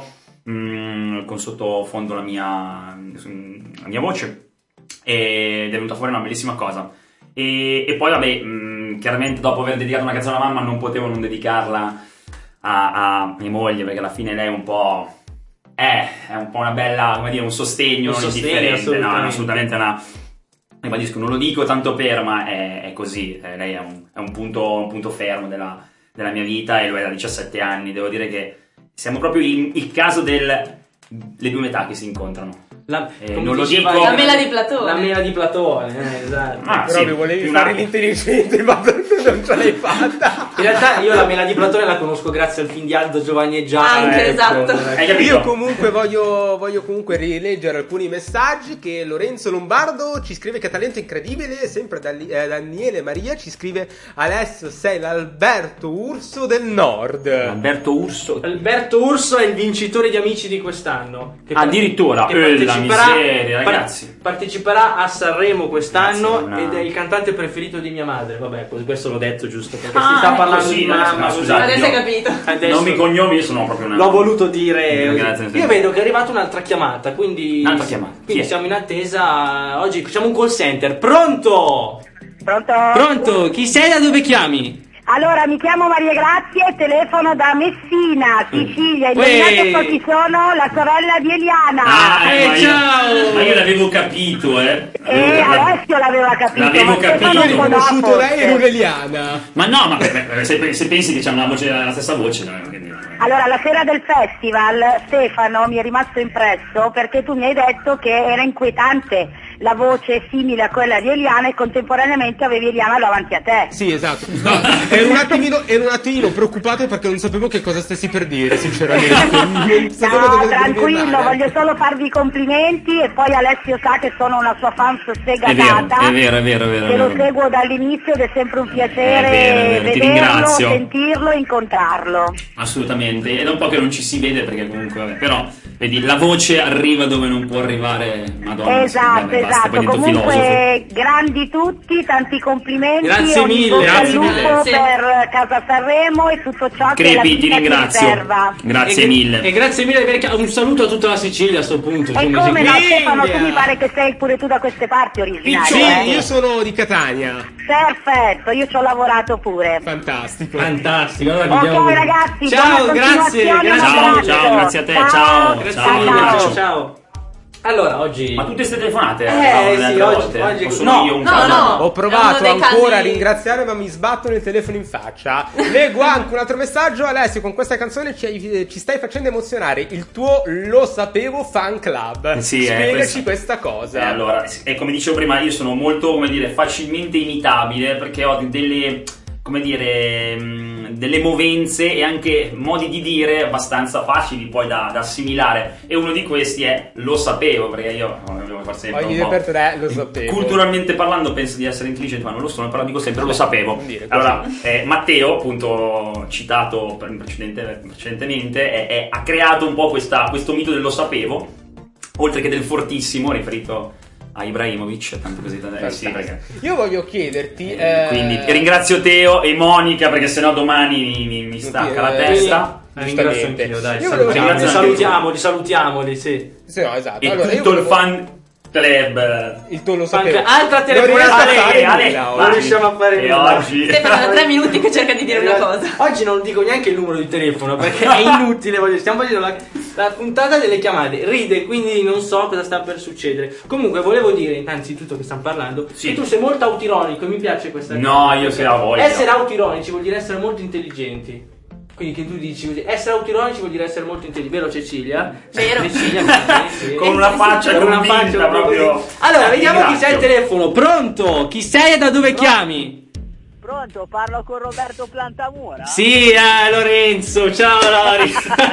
mh, con sottofondo la mia, la mia voce, ed è venuta fuori una bellissima cosa. E, e poi vabbè, mh, chiaramente dopo aver dedicato una canzone alla mamma non potevo non dedicarla a, a mia moglie, perché alla fine lei è un po'... Eh, è un po' una bella, come dire, un sostegno, un non sostegno, indifferente, assolutamente. no, assolutamente una... Ribadisco, non lo dico tanto per, ma è, è così, eh, lei è un, è un, punto, un punto fermo della, della mia vita, e lo è da diciassette anni. Devo dire che siamo proprio in, il caso del le due metà che si incontrano. La, eh, come non lo diceva- dico... La mela di Platone. La mela di Platone, eh, esatto. Ah, Però sì, mi volevi più fare una- l'intelligente, ma non ce l'hai fatta. In realtà io la mela di Platone la conosco grazie al film di Aldo Giovanni e Giacomo. Anche, ecco. esatto. Hai capito? Io comunque voglio, voglio comunque rileggere alcuni messaggi che Lorenzo Lombardo ci scrive che talento incredibile, sempre da eh, Daniele Maria ci scrive: Alessio sei l'Alberto Urso del Nord. Alberto Urso. Alberto Urso è il vincitore di Amici di quest'anno. Che Addirittura, che eh, la parteciperà- miseria, ragazzi. par- parteciperà a Sanremo quest'anno Grazie, una- ed è il cantante preferito di mia madre. Vabbè, così- questo l'ho detto giusto perché Ah, si sta parlando così, di no, mamma. no, così. scusate, Adesso io- hai capito. Adesso Non mi cognomi, io sono proprio una... l'ho voluto dire. Grazie, così. sì. Io vedo che è arrivata un'altra chiamata, quindi, Un'altra chiamata. Chi quindi è? siamo in attesa. Oggi facciamo un call center. Pronto? Pronto? Pronto? Chi sei, da dove chiami? Allora, mi chiamo Maria Grazia e telefono da Messina, Sicilia. Uè. Indovinate so chi sono? La sorella di Eliana. Ah, Eh, ma io- ciao! Ma io l'avevo capito, eh. E Alessio l'aveva capito. L'avevo ma capito. Stefano Io ho un po' riconosciuto dopo, lei e forse. non Eliana. Ma no, ma beh, beh, se, se pensi che c'è una voce, la stessa voce, no, quindi- Allora, la sera del festival, Stefano, mi è rimasto impresso perché tu mi hai detto che era inquietante la voce simile a quella di Eliana e contemporaneamente avevi Eliana davanti a te. Sì, esatto. No, ero un attimino, ero un attimino preoccupato perché non sapevo che cosa stessi per dire, sinceramente. Non sapevo No, dove dovevi tranquillo, andare. voglio solo farvi i complimenti e poi Alessio sa che sono una sua fan È vero, sfegatata. è vero, è vero, è vero. è Che lo vero. seguo dall'inizio ed è sempre un piacere È vero, è vero, ti vederlo, ringrazio. sentirlo e incontrarlo. Assolutamente, ed è un po' che non ci si vede perché comunque, vabbè, però, vedi, la voce arriva dove non può arrivare, madonna. Esatto, vabbè, basta, esatto. poi divento Comunque filosofo. grandi tutti, tanti complimenti. Grazie ogni mille, bocca al grazie lupo mille. per Casa Sanremo e tutto ciò che la Crepi, ti vita ti ringrazio. riserva. Grazie E- mille. E grazie mille perché un saluto a tutta la Sicilia a sto punto. E Quindi come no, sì. Stefano, tu India. mi pare che sei pure tu da queste parti originario. Sì, eh? io sono di Catania. Perfetto, io ci ho lavorato pure. Fantastico. Fantastico. Allora Ok vediamo- ragazzi, Ciao, buona grazie, continuazione, grazie. un Ciao, abbraccio. ciao, grazie a te, ciao. Grazie Ciao, mille, ciao. ciao, ciao. Allora, oggi Ma tutte ste telefonate? Eh, arrivavano le sì, altre oggi- volte? oggi- O sono no, io un no, caso? no. Ho È uno provato dei ancora a casi- ringraziare, ma mi sbattono il telefono in faccia. Leggo anche un altro messaggio. Alessio, con questa canzone ci, ci stai facendo emozionare il tuo Lo Sapevo fan club. Sì, eh, Spiegaci questo- questa cosa. Eh, allora, e come dicevo prima, io sono molto, come dire, facilmente imitabile perché ho delle, come dire, mh, delle movenze e anche modi di dire abbastanza facili poi da, da assimilare. E uno di questi è lo sapevo, perché io oh, devo far sempre Voglio un dire po'. per te, lo sapevo. Culturalmente parlando penso di essere intelligente, ma non lo sono, però dico sempre lo sapevo. non dire così. Allora, eh, Matteo, appunto citato per- precedente- precedentemente, è- è- ha creato un po' questa, questo mito dello sapevo, oltre che del fortissimo, riferito a Ibrahimovic, tanto così da eh, sì, perché... Io voglio chiederti. Eh, eh, Quindi ringrazio Teo e Monica perché sennò domani mi, mi, mi stacca la eh, testa. Eh, ringrazio giustamente. anch'io, dai, Io volevo salutiamoli, dire- salutiamoli, salutiamoli, sì. Sì, no, esatto. E Allora, io tutto il volevo- fan club. Il tuo lo Fan sapevo. club. Altra Non telefonata, riesco a fare Ale, nulla Ale, oggi. vai. Non riusciamo a fare E nulla. oggi Stefano, da tre minuti che cerca di dire una cosa. Oggi non dico neanche il numero di telefono perché è inutile, voglio- stiamo facendo la, la puntata delle chiamate, ride, quindi non so cosa sta per succedere. Comunque volevo dire innanzitutto che stiamo parlando, Sì. che tu sei molto autironico e mi piace questa No, cosa. io se la voglio. Essere autironici vuol dire essere molto intelligenti. Quindi che tu dici così, essere autironici vuol dire essere molto intelligenti, vero Cecilia? Vero. Cecilia, sì, sì. con una faccia Con una convinta faccia un po' proprio. così. Allora, vediamo chi Ringrazio. c'è al telefono. Pronto? Chi sei e da dove chiami? Pronto? Parlo con Roberto Plantamura? Sì, eh, Lorenzo, ciao Lori.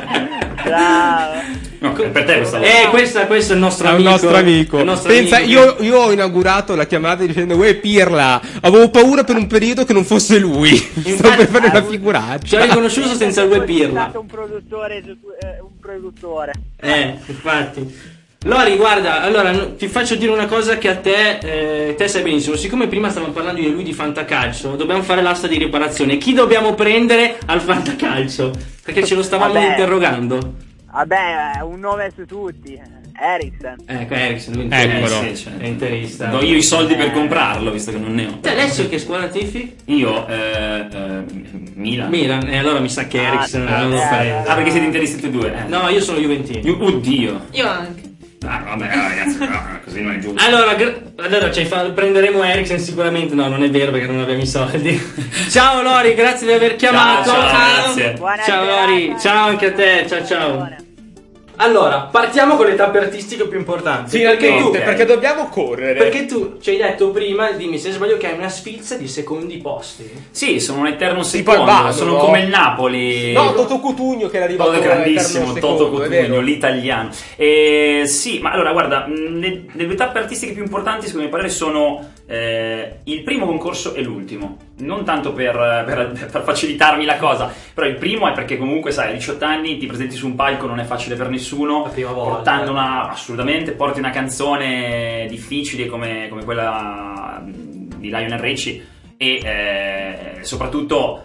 Ciao. No, per te questa Eh, questa, questo è il nostro È un amico. nostro amico. È il nostro Pensa, amico. io, io ho inaugurato la chiamata dicendo uè Pirla, avevo paura per un periodo che non fosse lui. Sto per fare una figuraccia. Ci ha riconosciuto senza il web Pirla. un produttore, eh, un produttore. Eh, infatti. Lori, guarda, allora no- ti faccio dire una cosa che a te, eh, te sai benissimo. Siccome prima stavamo parlando io e lui di fantacalcio, dobbiamo fare l'asta di riparazione. Chi dobbiamo prendere al fantacalcio? Perché ce lo stavamo Vabbè. interrogando. Vabbè, un nome su tutti. Eriksen. Ecco, Eriksen, lui Eccolo. Eh, sì, cioè, è interista. do io i soldi per comprarlo, visto che non ne ho. Te adesso che squadra tifi? Io, eh, eh, Milan. Milan, e allora mi sa che Eriksen Ah, non lo eh, prende. Ah, perché siete interisti tutti e due? Eh. No, io sono Juventino. Io- Oddio. Io anche. Ah, vabbè, ragazzi, no, così non è giusto. Allora, gra- allora cioè, fa- prenderemo Eriksen sicuramente. No, non è vero perché non abbiamo i soldi. Ciao Lori, grazie di aver chiamato. Ciao, ciao, grazie. Buona Ciao serata. Lori, ciao anche a te. Ciao ciao. Allora, partiamo con le tappe artistiche più importanti. Finalmente, Perché tu, perché dobbiamo correre. perché tu ci hai detto prima, dimmi se sbaglio, che hai una sfilza di secondi posti. Sì, sono un eterno Tipo il secondo, Vado, sono no? come il Napoli. No, Toto Cutugno che era arrivato Toto grandissimo, all'eterno Toto secondo, è Cutugno, vero? l'italiano. Eh, sì, ma allora guarda, mh, le, le due tappe artistiche più importanti secondo il mio parere sono eh, il primo concorso e l'ultimo. Non tanto per, per, per facilitarmi la cosa, però il primo è perché comunque sai, a diciotto anni ti presenti su un palco, non è facile per nessuno, La prima volta. portando una, assolutamente, porti una canzone difficile come, come quella di Lionel Richie e eh, soprattutto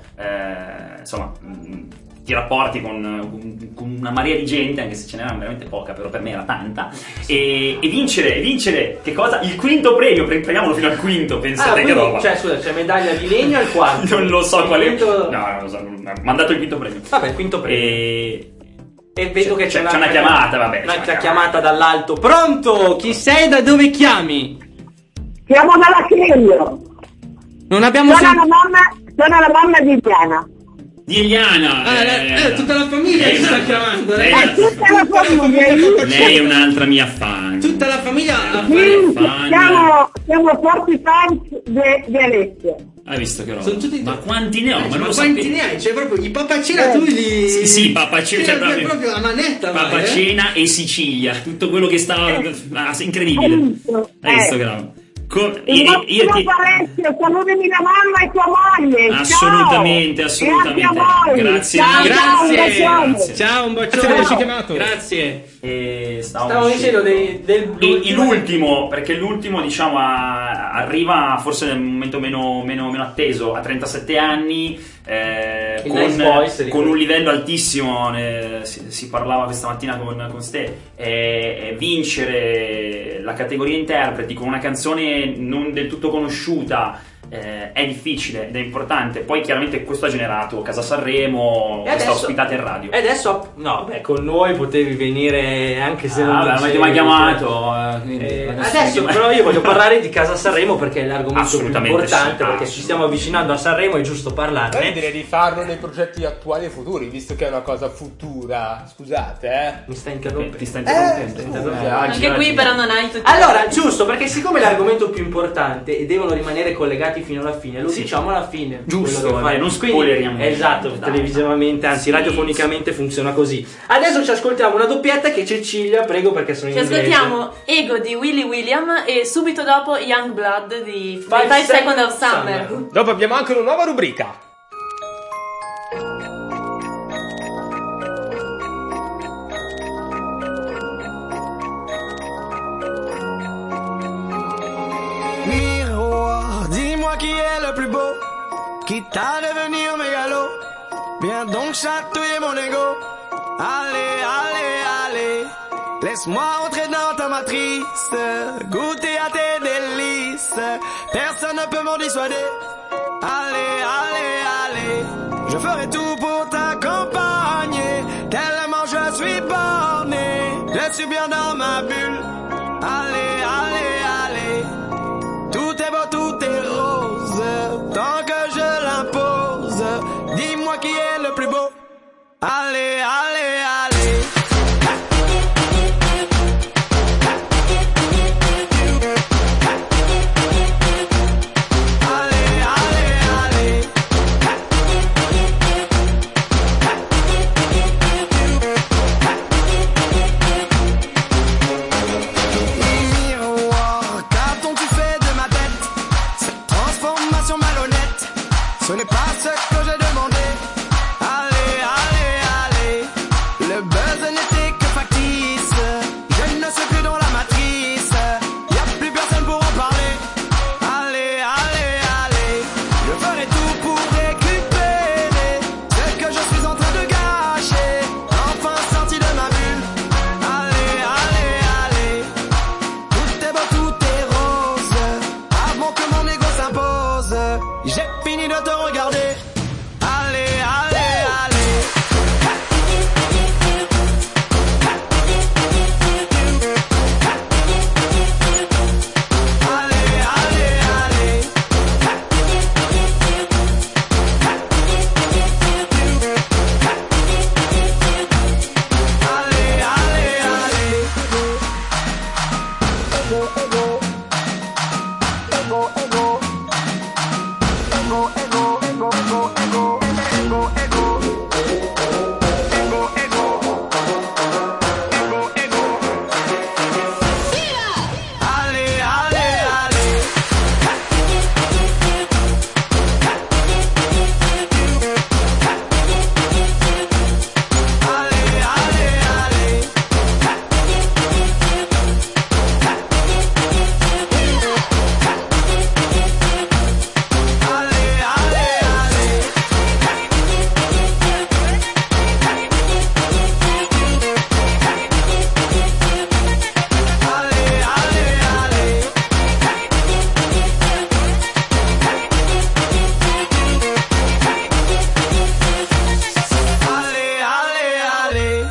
eh, insomma mh, ti rapporti con, con una marea di gente, anche se ce n'era veramente poca, però per me era tanta, e, e vincere, e vincere che cosa? Il quinto premio, pre- prendiamolo fino al quinto, pensate Ah, che quindi, roba. cioè, scusa, c'è medaglia di legno al quarto. Non lo so Il quale. quinto- No, non lo so, non- ha mandato il quinto premio. Vabbè, il quinto premio. E. E vedo che c'è, c'è una chiamata, vabbè, Una c'è una chiamata. chiamata. dall'alto. Pronto? Chi sei? Da dove chiami? Siamo dalla Chielio. Non abbiamo Sono sentito. la mamma, sono la mamma di Diana. Di Eliana. Ah, eh, eh, tutta la famiglia lei ti è sta una- chiamando. lei eh. è È tutta la famiglia. Lei è un'altra mia fan. Tutta la famiglia. Sì, fan. siamo, siamo forti fans di, di Alessia. Hai visto che roba? Sono tutti- Ma quanti ne ho? Eh, ma ma non lo quanti sapevo. ne hai? Cioè, proprio i papacena tu li. Sì, sì, papacena, Cioè, cioè, proprio- proprio la manetta, vai, eh. Papacena e Sicilia, tutto quello che stava. Ah, incredibile. Hai visto? Hai visto Eh. che roba? Co- Il io- nostro io ti- Alessia, salutami mia mamma e tua moglie. Ciao. Assolutamente, E assolutamente. anche a voi. Grazie Ciao, mille. ciao, un Grazie. bacione. Grazie. Ciao, un bacione. Grazie per averci chiamato. Grazie. E Stavo dicendo dei- del E l'ultimo, perché l'ultimo diciamo a- arriva forse nel momento meno, meno, meno atteso, a trentasette anni, eh, Il con, Nice Boys, con ricordo. un livello altissimo, ne- si, si parlava questa mattina con, con Ste, e, e vincere la categoria interpreti con una canzone non del tutto conosciuta. Eh, è difficile ed è importante. Poi chiaramente questo ha generato Casa Sanremo, E questa adesso- ospitata in radio. E adesso, no, beh, con noi potevi venire anche se non Ah, vabbè, non avete mai chiamato, eh, quindi Eh, adesso adesso mi- però io voglio parlare di Casa Sanremo perché è l'argomento più Assolutamente importante, sì, perché ci stiamo avvicinando a Sanremo, è giusto Io parlarne. direi di farlo nei progetti attuali e futuri, visto che è una cosa futura. Scusate, eh. Mi sta interrompendo. Ti sta interrompendo. Eh, interrompendo. scusa. Oggi- Anche qui oggi- però non hai tutti. Allora, giusto, perché siccome l'argomento più importante e devono rimanere collegati fino alla fine, lo Sì. diciamo alla fine. Giusto, quello che vabbè, fai. non Quindi- spoileriamo. Esatto, Dai. televisivamente, anzi Sì, radiofonicamente funziona così. Adesso ci ascoltiamo una doppietta che Cecilia, prego perché sono in Ci inglese. ascoltiamo Ego di Willy William e subito dopo Young Blood di Five Five Seconds Seconds of of Summer. Summer. Dopo abbiamo anche una nuova rubrica. Miroir, dis-moi qui est le plus beau, quitte à devenir mégalo. Viens donc chatouiller mon ego. Allez, allez, allez. Laisse-moi entrer dans ta matrice, goûter à tes délices. Personne ne peut m'en dissuader. Allez, allez, allez. Je ferai tout pour t'accompagner. Tellement je suis borné. Je suis bien dans ma bulle. Allez, allez, allez. Tout est beau, tout est rose. Tant que je l'impose. Dis-moi qui est le plus beau. Allez, allez, allez. Allez, allez, allez. Ce n'est pas ce que j'ai demandé. Allez, allez, allez. Le buzz n'était que factice. Je ne suis plus dans la matrice. Y'a plus personne pour en parler. Allez, allez, allez. Je ferai tout pour récupérer ce que je suis en train de gâcher. Enfin sorti de ma bulle. Allez, allez, allez. Tout est beau, tout est rose. Avant que mon ego s'impose, j'ai fini de te regarder. Allez, allez, allez. Allez, allez, allez. Allez, allez, allez. Ego, ego. Ego, ego. Ego, ego, ego, ego, ego, ego, ego. Ego, ego. Ego, ego. Allez, allez, allez. Allez, allez, allez. Allez, allez, allez. Allez, allez, allez. Allez, allez, allez.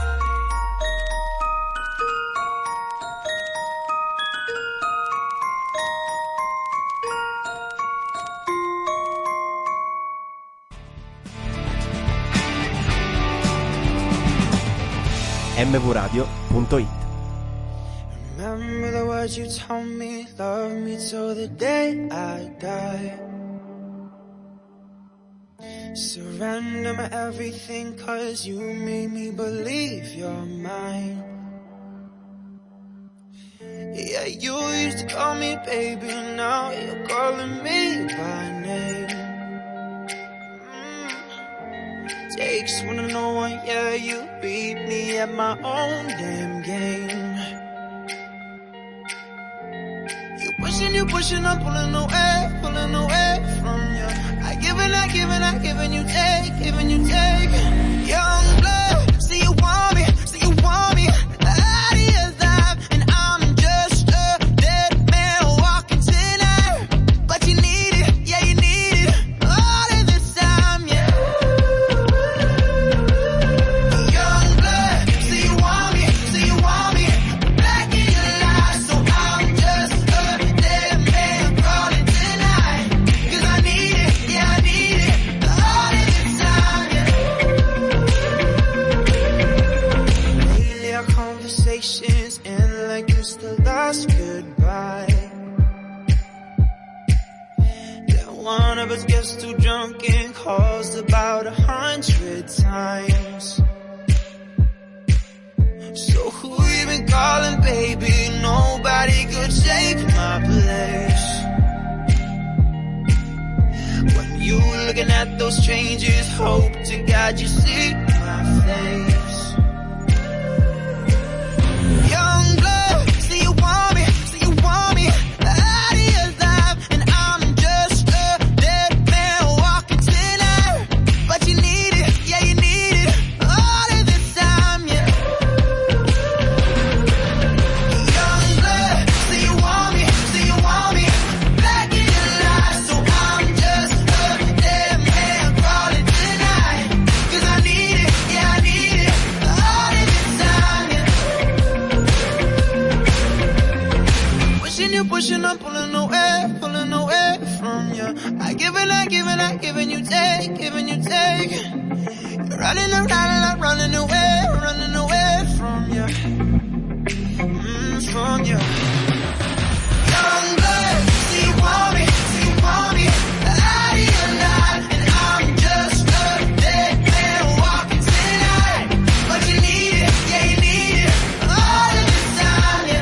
m v radio punto it. Remember the words you told me, love me till the day I die. Surrender my everything, cause you made me believe you're mine. Yeah, you used to call me baby, now you're calling me by name. Mm. Takes one to know one, yeah, you beat me at my own damn game. You pushing, you pushing, I'm pulling away, pulling away from you. I give and I give and I give and you take, giving you take. Young blood, see you want me, see you want me. Out of your life, and I'm just a dead man walking tonight. But you need it, yeah you need it, all of this time, yeah. Young blood, see you want me, see you want me. Back in your life, so I'm just a dead man calling tonight. Cause I need it, yeah I need it, all of this time, yeah. Lately our conversations end like it's the last goodbye. Then one of us gets too drunk and calls about a hundred times. So who you been calling, baby? Nobody could take my place. When you looking at those strangers, hope to God you see my face. Young blood, see you want me, see you want me. Out of your life, and I'm just a dead man walking tonight. But you need it, yeah you need it, all of this time, yeah. Young blood, see you want me, see you want me. Back in your life, so I'm just a dead man calling tonight. Cause I need it, yeah I need it, all of this time, yeah. Pushing you, pushing, I'm pulling away, pulling away from you. I give and I give and I give and you take, giving you take. You're running around and I'm running away, running away from you, mm, from you. Young blood, see you want me, see you want me. Out of your life, and I'm just a dead man walking tonight. But you need it, yeah you need it, all of this time, yeah.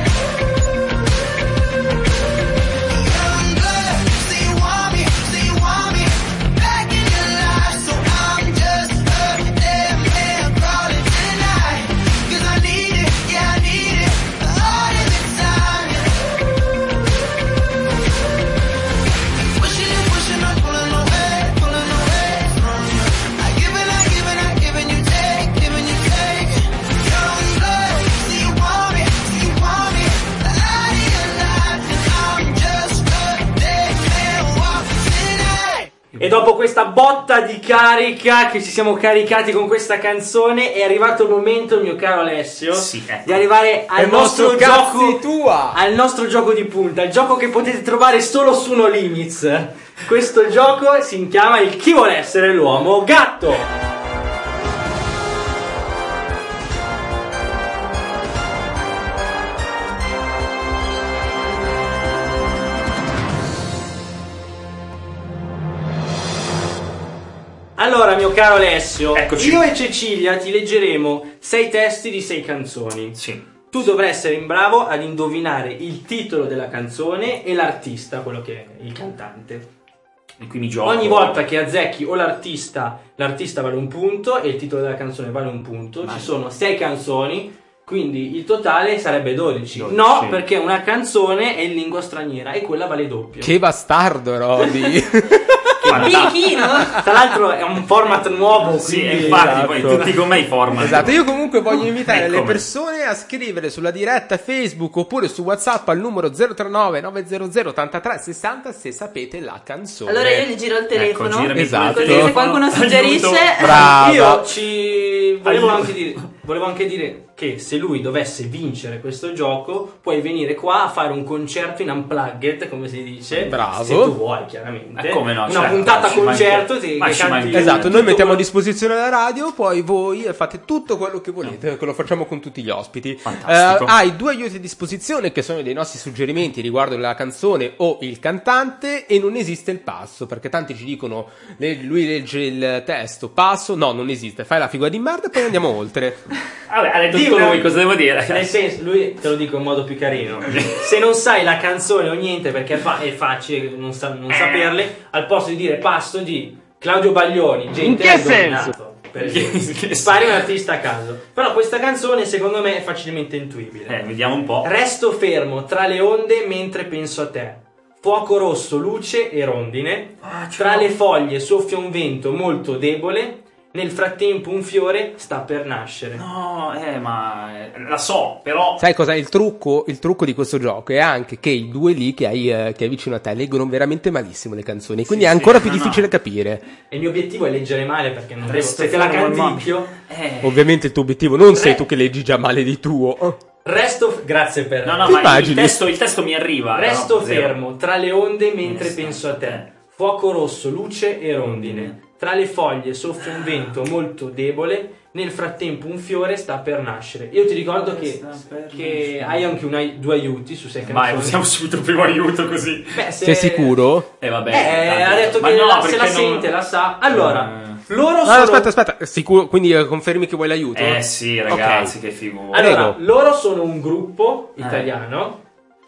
Young blood, see you want me, see you want me. Back in your E dopo questa botta di carica che ci siamo caricati con questa canzone, è arrivato il momento, mio caro Alessio, Sì, ecco. di arrivare al È nostro mostro cazzi gioco tua. al nostro gioco di punta, il gioco che potete trovare solo su No Limits. Questo gioco si chiama il Chi vuole essere l'uomo gatto. Allora, mio caro Alessio, Eccoci. io e Cecilia ti leggeremo sei testi di sei canzoni. Sì. Tu dovrai essere in bravo ad indovinare il titolo della canzone e l'artista, quello che è il cantante. E qui mi gioco. Ogni volta che azzecchi o l'artista, l'artista vale un punto e il titolo della canzone vale un punto. Ma- Ci sono sei canzoni, quindi il totale sarebbe dodici. dodici. No, perché una canzone è in lingua straniera e quella vale doppio. Che bastardo, Roby. Birichino. Tra l'altro è un format nuovo, Sì, quindi infatti, esatto. poi tutti con me i format. Esatto, io comunque voglio invitare Eh, le come? persone a scrivere sulla diretta Facebook oppure su WhatsApp al numero zero tre nove nove zero zero otto tre sei zero se sapete la canzone. Allora io gli giro il telefono. Ecco, girami Esatto. il Così se qualcuno telefono. suggerisce. Aiuto. Brava. Io ci volevo Aiuto. anche dire volevo anche dire che se lui dovesse vincere questo gioco puoi venire qua a fare un concerto in unplugged, come si dice. Bravo. Se tu vuoi, chiaramente. Eh, come no, Una certo, puntata ci concerto manca- ti, ma che ci canti- manca- Esatto, noi tutto mettiamo a quello- disposizione la radio, poi voi fate tutto quello che volete, che lo facciamo con tutti gli ospiti. Fantastico. Eh, hai due aiuti a disposizione che sono dei nostri suggerimenti riguardo la canzone o il cantante e non esiste il passo, perché tanti ci dicono le- lui legge il testo, passo, no, non esiste, fai la figura di merda e poi andiamo oltre. Vabbè, ha detto Dì tutto una- lui, cosa devo dire? Nel senso, lui te lo dico in modo più carino. Se non sai la canzone o niente, perché è, fa- è facile non, sa- non saperle, al posto di dire passo di Claudio Baglioni, gente In che ha indovinato, senso? per esempio. Spari un artista a caso. Però questa canzone secondo me è facilmente intuibile. Eh, vediamo un po'. Resto fermo tra le onde mentre penso a te. Fuoco rosso, luce e rondine. Tra le foglie soffia un vento molto debole. Nel frattempo un fiore sta per nascere. No, eh, ma eh, la so, però. Sai cos'è il trucco? Il trucco di questo gioco è anche che i due lì che hai, eh, che hai vicino a te leggono veramente malissimo le canzoni, quindi Sì, è sì, ancora più no, difficile no. capire. E il mio obiettivo è leggere male perché non devo. Resto Se te la fermo al canticchio. Eh. Ovviamente il tuo obiettivo non sei Re- tu che leggi già male di tuo. Oh. Resto. Grazie per. No, no, Ti ma il immagini? testo, il testo mi arriva. Resto no? Zero. fermo tra le onde mentre Sta- penso a te. Fuoco rosso, luce e rondine. Tra le foglie soffia un vento molto debole. Nel frattempo un fiore sta per nascere. Io ti ricordo che, Sta per che nascere. hai anche un ai- due aiuti su sei Vai, canzoni. usiamo subito il primo aiuto così. Beh, se- Sei sicuro? Eh, vabbè. Eh, tanto- ha detto ma che no, la- se perché la non- sente, la sa. Allora, Eh. loro No, sono. no, aspetta, aspetta, sicuro, quindi eh, confermi che vuoi l'aiuto? Eh sì, ragazzi, Ok. che figura. Allora, Prego. loro sono un gruppo Eh. italiano.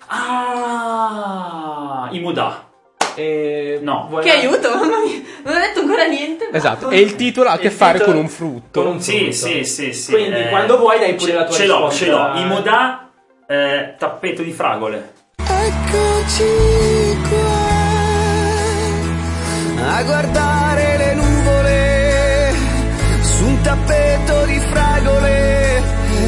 Ah, i Muda. E No. vuoi- Che aiuto, mamma mia. Non ho detto ancora niente. ma- Esatto, e il titolo ha a che Il fare titolo- con un frutto. con un Sì, frutto. sì, sì, sì. Quindi eh, quando vuoi dai pure ce- la tua Ce l'ho, ce risposta. l'ho. I Muda, eh, tappeto di fragole. Eccoci qua a guardare le nuvole su un tappeto di fragole.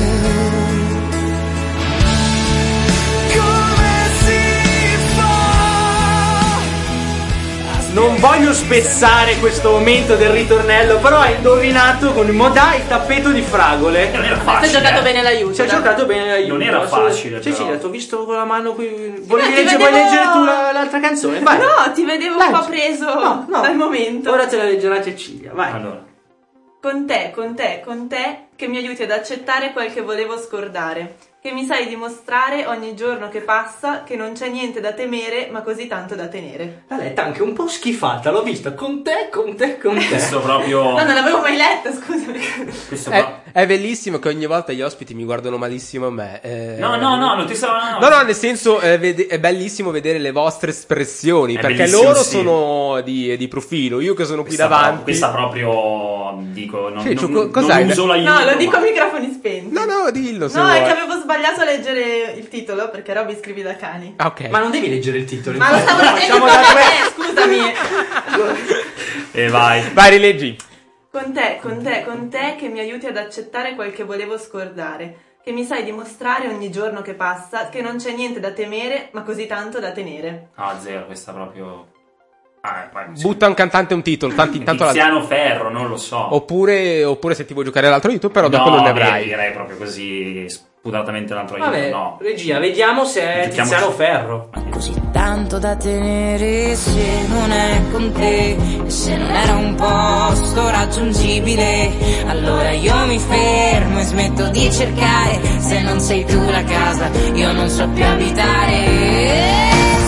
Come si fa? Non voglio spezzare questo momento del ritornello, però hai indovinato con il Modà il tappeto di fragole. Non era Ti facile. hai giocato eh. bene l'aiuto. Ci hai dai. giocato bene l'aiuto. Non era facile, Cecilia, però. ti ho visto con la mano qui. Volevi, ma ti legge- vuoi vedevo- leggere tu la- l'altra canzone? Vai. No, ti vedevo un po' Leggi. preso No, no. dal momento. Ora te la leggerà Cecilia, vai. Allora. Con te, con te, con te, che mi aiuti ad accettare quel che volevo scordare. Che mi sai dimostrare ogni giorno che passa che non c'è niente da temere, ma così tanto da tenere. La letta anche un po' schifata, l'ho vista con te, con te, con te. Questo proprio. No, non l'avevo mai letta, scusami. Questo È, qua. è bellissimo che ogni volta gli ospiti mi guardano malissimo a me. eh. No, no, no, non ti stavo. No, no, nel senso eh, vede- è bellissimo vedere le vostre espressioni, È perché bellissimo, loro sì. sono di, di profilo, io che sono qui Questa, davanti. pro- questa proprio. Dico, non, Sì, non, co- cos'hai? non uso l'aiuto. No, lo dico a ma- microfoni spenti. No, no, dillo se No, vuoi. è che avevo sbagliato a leggere il titolo, perché Robby scrivi da cani. Ah, ok. Ma non devi leggere il titolo. Ma lo stavo infatti. leggendo Facciamo come da due- te, scusami. E vai. Vai, rileggi. Con te, con te, con te, che mi aiuti ad accettare quel che volevo scordare. Che mi sai dimostrare ogni giorno che passa che non c'è niente da temere, ma così tanto da tenere. Ah, zero, questa proprio. Ah, vai, sì. Butta un cantante e un titolo, tanti, intanto la... Tiziano Ferro, non lo so. Oppure, oppure se ti vuoi giocare l'altro aiuto, però no, dopo non ne avrai. direi proprio così sputatamente l'altro aiuto. Vabbè, No. regia, vediamo se è Giochiamoci. Tiziano Ferro. Così tanto da tenere se non è con te, e se non era un posto raggiungibile, allora io mi fermo e smetto di cercare. Se non sei tu la casa, io non so più abitare.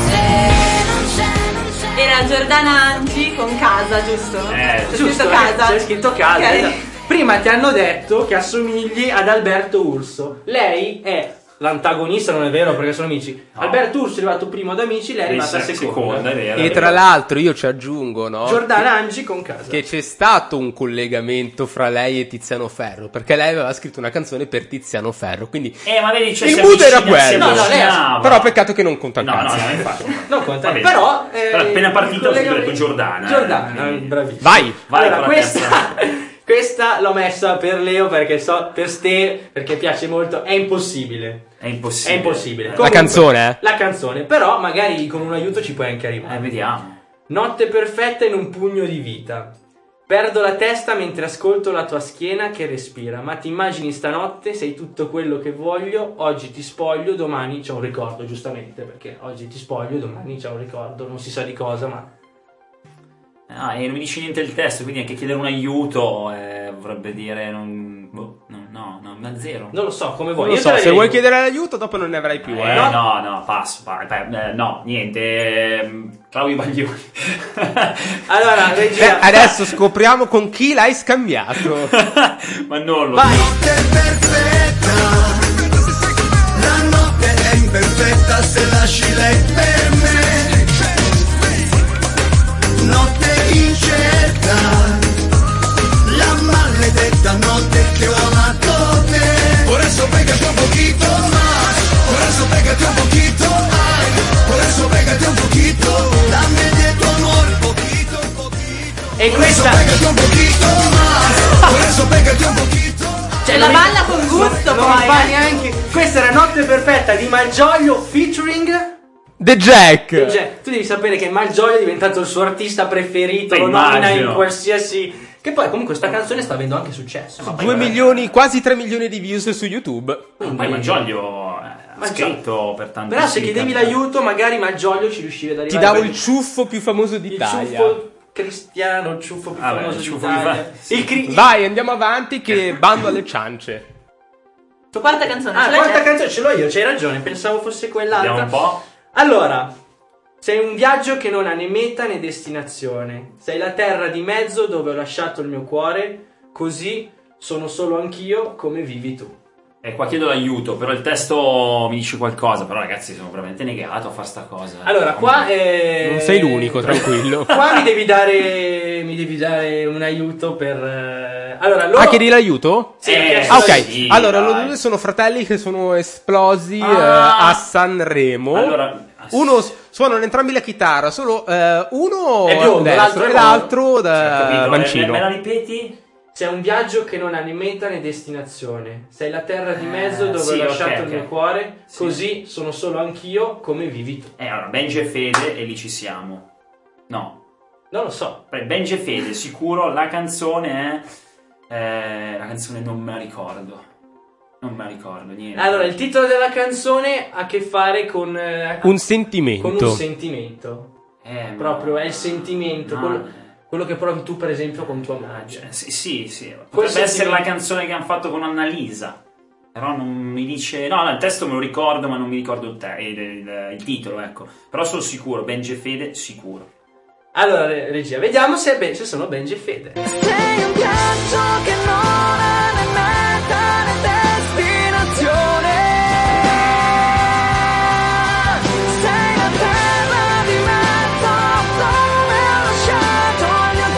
Era Giordana Angi con Casa, giusto? Eh, C'è Giusto, scritto Casa. c'è scritto casa. Ok. esatto. Prima ti hanno detto che assomigli ad Alberto Urso. Lei è l'antagonista, non è vero perché sono amici. No. Alberto Urso è arrivato primo ad Amici, lei è arrivata Seconda, seconda. è vero. E tra l'altro io ci aggiungo, no? Giordana Angi con casa. Che c'è stato un collegamento fra lei e Tiziano Ferro, perché lei aveva scritto una canzone per Tiziano Ferro, quindi Eh, ma vedi, cioè, il si mood avvicina- era si quello. No, no, lei ha- avvicinava. Però peccato che non conta un No, no, cazzo. no, infatti. Non conta, Va bene. però eh, Però appena partita il ho detto collegamento- Giordana. eh, Giordana, quindi- bravissimo. Vai! Vai allora, con la questa, questa l'ho messa per Leo perché so, per Ste, perché piace molto. È impossibile. È impossibile. È impossibile. La Comunque, canzone, eh? La canzone, però magari con un aiuto ci puoi anche arrivare. Eh, vediamo. Notte perfetta in un pugno di vita. Perdo la testa mentre ascolto la tua schiena che respira. Ma ti immagini stanotte, sei tutto quello che voglio. Oggi ti spoglio, domani c'è un ricordo, giustamente. Perché oggi ti spoglio, domani c'è un ricordo. Non si sa di cosa, ma... Ah, e non mi dici niente il testo, quindi anche chiedere un aiuto eh, vorrebbe dire non, boh, no, no, no, ma zero. Non lo so, come Non vuoi. lo Io so, te la se leggo. vuoi chiedere l'aiuto dopo non ne avrai più, Eh, eh. no, no, no, passo, pa- pa- eh, no, niente, ehm, Claudio Baglioni. Allora, Beh, regia, adesso scopriamo con chi l'hai scambiato. Ma non lo vai. Notte perfetta, la notte è imperfetta se lasci lei per me. Notte incerta, la maledetta notte che ho amato te. Por eso pégate un poquito más, por eso pégate un poquito más, por eso pégate un poquito, dame de tu amor poquito, poquito. E Por questa... eso pégate un poquito más, por eso pégate un poquito. Cioè, la balla con gusto, non poi. mi fa eh. neanche... Questa era Notte perfetta di Malgioglio featuring... The Jack. Cioè, tu devi sapere che Malgioglio è diventato il suo artista preferito, Beh, lo nomina immagino. in qualsiasi... Che poi comunque sta canzone sta avendo anche successo. Due milioni, quasi tre milioni di views su YouTube. Poi Malgioglio eh, ha Malgioglio. scritto per tanti Però se chiedevi l'aiuto magari Malgioglio ci riuscivi ad Ti arrivare. davo perché il ciuffo più famoso il d'Italia. ciuffo cristiano, il ciuffo più Vabbè, famoso il ciuffo d'Italia. più fa- sì. Il cri- Vai, andiamo avanti che bando alle ciance. Tua quarta canzone. Ah, ce l'hai quanta già? canzone ce l'ho io, c'hai ragione, pensavo fosse quell'altra. Vediamo un po'. Allora, sei un viaggio che non ha né meta né destinazione. Sei la terra di mezzo dove ho lasciato il mio cuore, così sono solo anch'io come vivi tu. E qua chiedo l'aiuto, però il testo mi dice qualcosa, però ragazzi sono veramente negato a fare sta cosa. Allora, qua eh, Non sei l'unico, tranquillo. Qua mi devi dare mi devi dare un aiuto per eh, allora loro Ah, chiedi l'aiuto? Sì, Eh, ho chiesto Ah, ok. l'aiuto. sì, allora, dai. loro due sono fratelli che sono esplosi Ah. eh, a Sanremo. Allora, Uno s- suonano entrambi la chitarra, solo eh, uno È biondo, destro l'altro è e mono. l'altro da capito, me, mancino. me la ripeti? C'è un viaggio che non ha né meta né destinazione. Sei la terra di mezzo Eh, dove sì, ho lasciato ok, il ok. mio cuore, Sì. così sono solo anch'io come vivi tu. Eh, allora, Benji e Fede e lì ci siamo. No. Non lo so. Beh, Benji e Fede, sicuro, la canzone è... eh, la canzone non me la ricordo. Non me la ricordo, niente. Allora, il titolo della canzone ha a che fare con eh, Un sentimento. con un sentimento. Eh, ma- Proprio è il sentimento, ma- quello, quello che provi tu per esempio con tua madre. Cioè, sì, sì, sì. Quel Potrebbe essere sentimento- la canzone che hanno fatto con Annalisa. Però non mi dice... No, no, il testo me lo ricordo, ma non mi ricordo il, te- il, il- il titolo, ecco. Però sono sicuro, Benji e Fede, sicuro. Allora, re- regia, vediamo se, ben- se sono Benji e Fede. Sei un viaggio che non ha né meta né destinazione. Sei la terra di mezzo dove ho lasciato il mio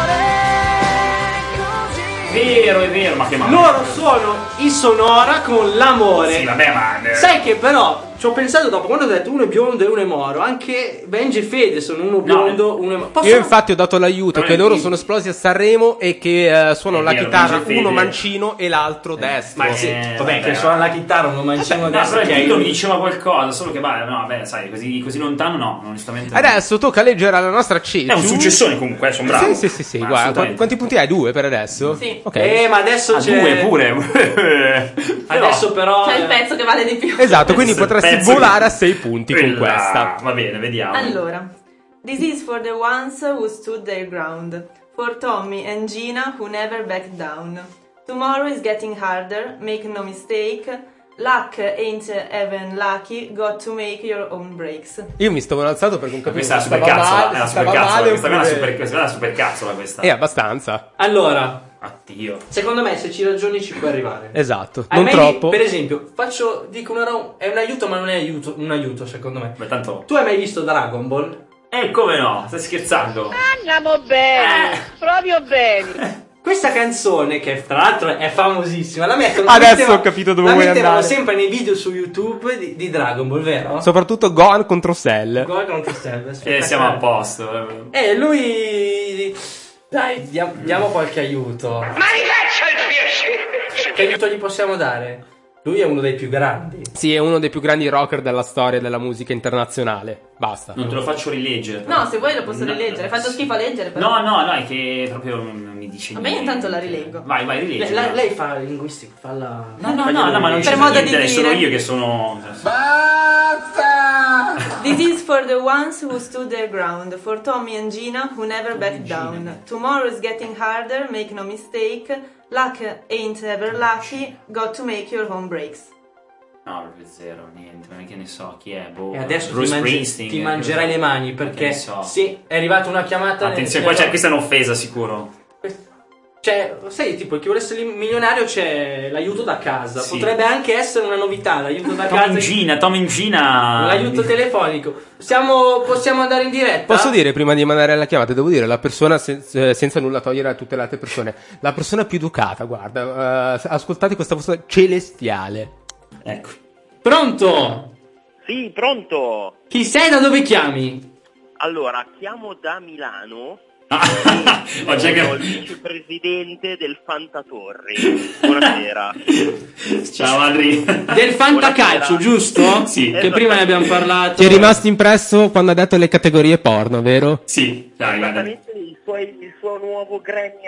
cuore. Così. Vero, è vero, ma che male. Loro sono i Sonora con l'amore. Sì, vabbè, ma... Sai che però, ci ho pensato dopo, quando ho detto uno è biondo e uno è moro, anche Benji e Fede sono uno biondo, uno è moro. Posso... Io infatti ho dato l'aiuto No, che è loro il- sono esplosi a Sanremo e che eh, suonano È la vero, chitarra, Benji e uno Fede. mancino e l'altro destro. Ma sì, Eh, vabbè, vabbè. che suona la chitarra, uno mancino No, adesso. però che il hai- titolo mi diceva qualcosa, solo che vai, no, vabbè, sai, così, così lontano no, onestamente. no. Adesso tocca leggere alla nostra Cecciu. È un successone comunque, sono bravo. Sì, sì, sì, sì, Ma guarda, assolutamente. quanti punti hai? Due per adesso? Sì. Ok. Eh, ma adesso Ah, c'è... due pure. Adesso però... C'è il eh, pezzo che vale di più. Esatto, quindi Questo è il potresti pezzo volare che- a sei punti con Quella- questa. Va bene, vediamo. Allora, this is for the ones who stood their ground, for Tommy and Gina who never backed down. Tomorrow is getting harder, make no mistake. Luck ain't even lucky, got to make your own breaks. Io mi stavo alzato perché non Ma capivo questa è la se super stava cazzola, male, è la se super stava cazzola, male questa qua è una oppure- super, questa è una super cazzola questa. È abbastanza. Allora, Addio. secondo me se ci ragioni ci puoi arrivare. Esatto, Hai non mai- troppo. Per esempio, faccio, dico una ro- è un aiuto ma non è aiuto, un aiuto secondo me. Beh, tanto. Tu hai mai visto Dragon Ball? Eh, come no? Stai scherzando? Andiamo bene, proprio bene. Questa canzone, che tra l'altro è famosissima, la mettono Adesso metteva- ho capito dove la vuoi mettevano andare. sempre nei video su YouTube di, di Dragon Ball, vero? Soprattutto Gohan contro Cell. Gohan contro Cell, Eh, siamo a posto. E lui... Dai, diamo, diamo qualche aiuto. Ma mi faccia il piacere. Che aiuto gli possiamo dare? Lui è uno dei più grandi. Sì, è uno dei più grandi rocker della storia della musica internazionale. Basta. Non te lo faccio rileggere. No, se vuoi lo posso No. rileggere. Hai fatto schifo a leggere, però. No, no, no, è che proprio non mi dice Vabbè, io niente. intanto la rileggo. Vai, vai, rileggi. Lei, lei fa il linguistico, fa la... No, no, no, no, ma non Per c'è modo di niente, sono dire. io che sono... This is for the ones who stood their ground, for Tommy and Gina who never backed down. Tomorrow is getting harder, make no mistake. Luck ain't ever lucky, got to make your own breaks. No, proprio zero, niente, ma che ne so, chi è? Boh, E adesso ti, Bruce mangi- Springsteen, ti eh, mangerai le mani che perché ne so. sì, è arrivata una chiamata. Attenzione, nel- qua c'è, questa è un'offesa sicuro. Cioè, sai, tipo, chi volesse il milionario c'è l'aiuto da casa. Sì. Potrebbe anche essere una novità, l'aiuto da Tom casa. in Gina, Tom in Gina. L'aiuto telefonico. Siamo, possiamo andare in diretta? Posso dire, prima di mandare la chiamata, devo dire, la persona, sen- eh, senza nulla togliere a tutte le altre persone, la persona più educata, guarda, eh, ascoltate questa voce celestiale. Ecco. Pronto? Sì, pronto. Chi sei, da dove chiami? Allora, chiamo da Milano. Ho già Sono capito. il vicepresidente del Fantatorri. Buonasera. Ciao Adri. Del fantacalcio, giusto? Sì. Che prima ne abbiamo parlato. Ti è rimasto impresso quando ha detto le categorie porno, vero? Sì, dai, guarda. Esattamente il suo, il suo nuovo Grammy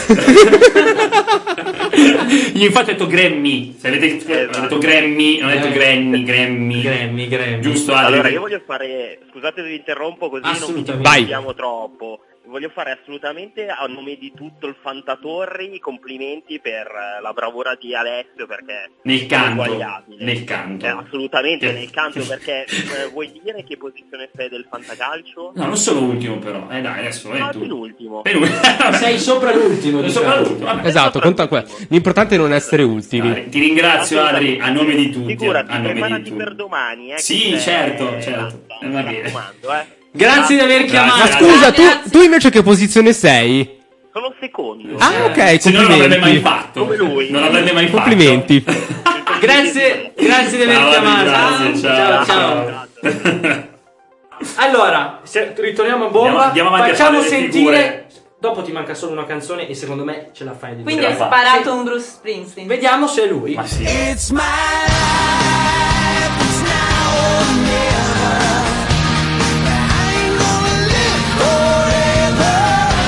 Award. Io infatti ho detto Grammy. Se avete ho detto Grammy, non ho detto Grammy, Grammy. Grammy, Grammy. Giusto, Adri? Allora, io voglio fare, scusate se vi interrompo così non vi Assolutamente. disturbiamo troppo. Voglio fare assolutamente a nome di tutto il Fantatorri i complimenti per eh, la bravura di Alessio, perché Nel è canto. ineguagliabile. Nel canto. Eh, assolutamente Che- nel canto, perché eh, vuoi dire che posizione sei del fantacalcio? No, non sono ultimo però. Eh dai, adesso vai No, tu. penultimo. Penultimo. Sei sopra l'ultimo, Sono diciamo. sopra l'ultimo. Vabbè. Esatto, conta que- l'importante è non essere ultimi. Dai, ti ringrazio Adri a nome di tutti. Figurati, a nome di preparati tutti. per domani, eh. Sì, che certo, c'è- certo. basta, Eh, va mi bene. raccomando, eh. Grazie di aver Grazie. chiamato. Ma scusa, tu, tu invece che posizione sei? Sono secondo. Ah, ok, Se no non l'avrebbe mai complimenti. fatto. Come lui. Non l'avrebbe mai fatto. Complimenti. Grazie, grazie di aver Ciao, Adri, chiamato. grazie, ciao. ciao. Allora, se- ritorniamo a bomba. Andiamo- andiamo avanti a Facciamo fare le sentire. figure. Dopo ti manca solo una canzone e secondo me ce la fai di Quindi Ce hai la fa. sparato un Bruce Springsteen. Vediamo se è lui. Ma sì. It's my life, it's now or never. I ain't gonna live forever.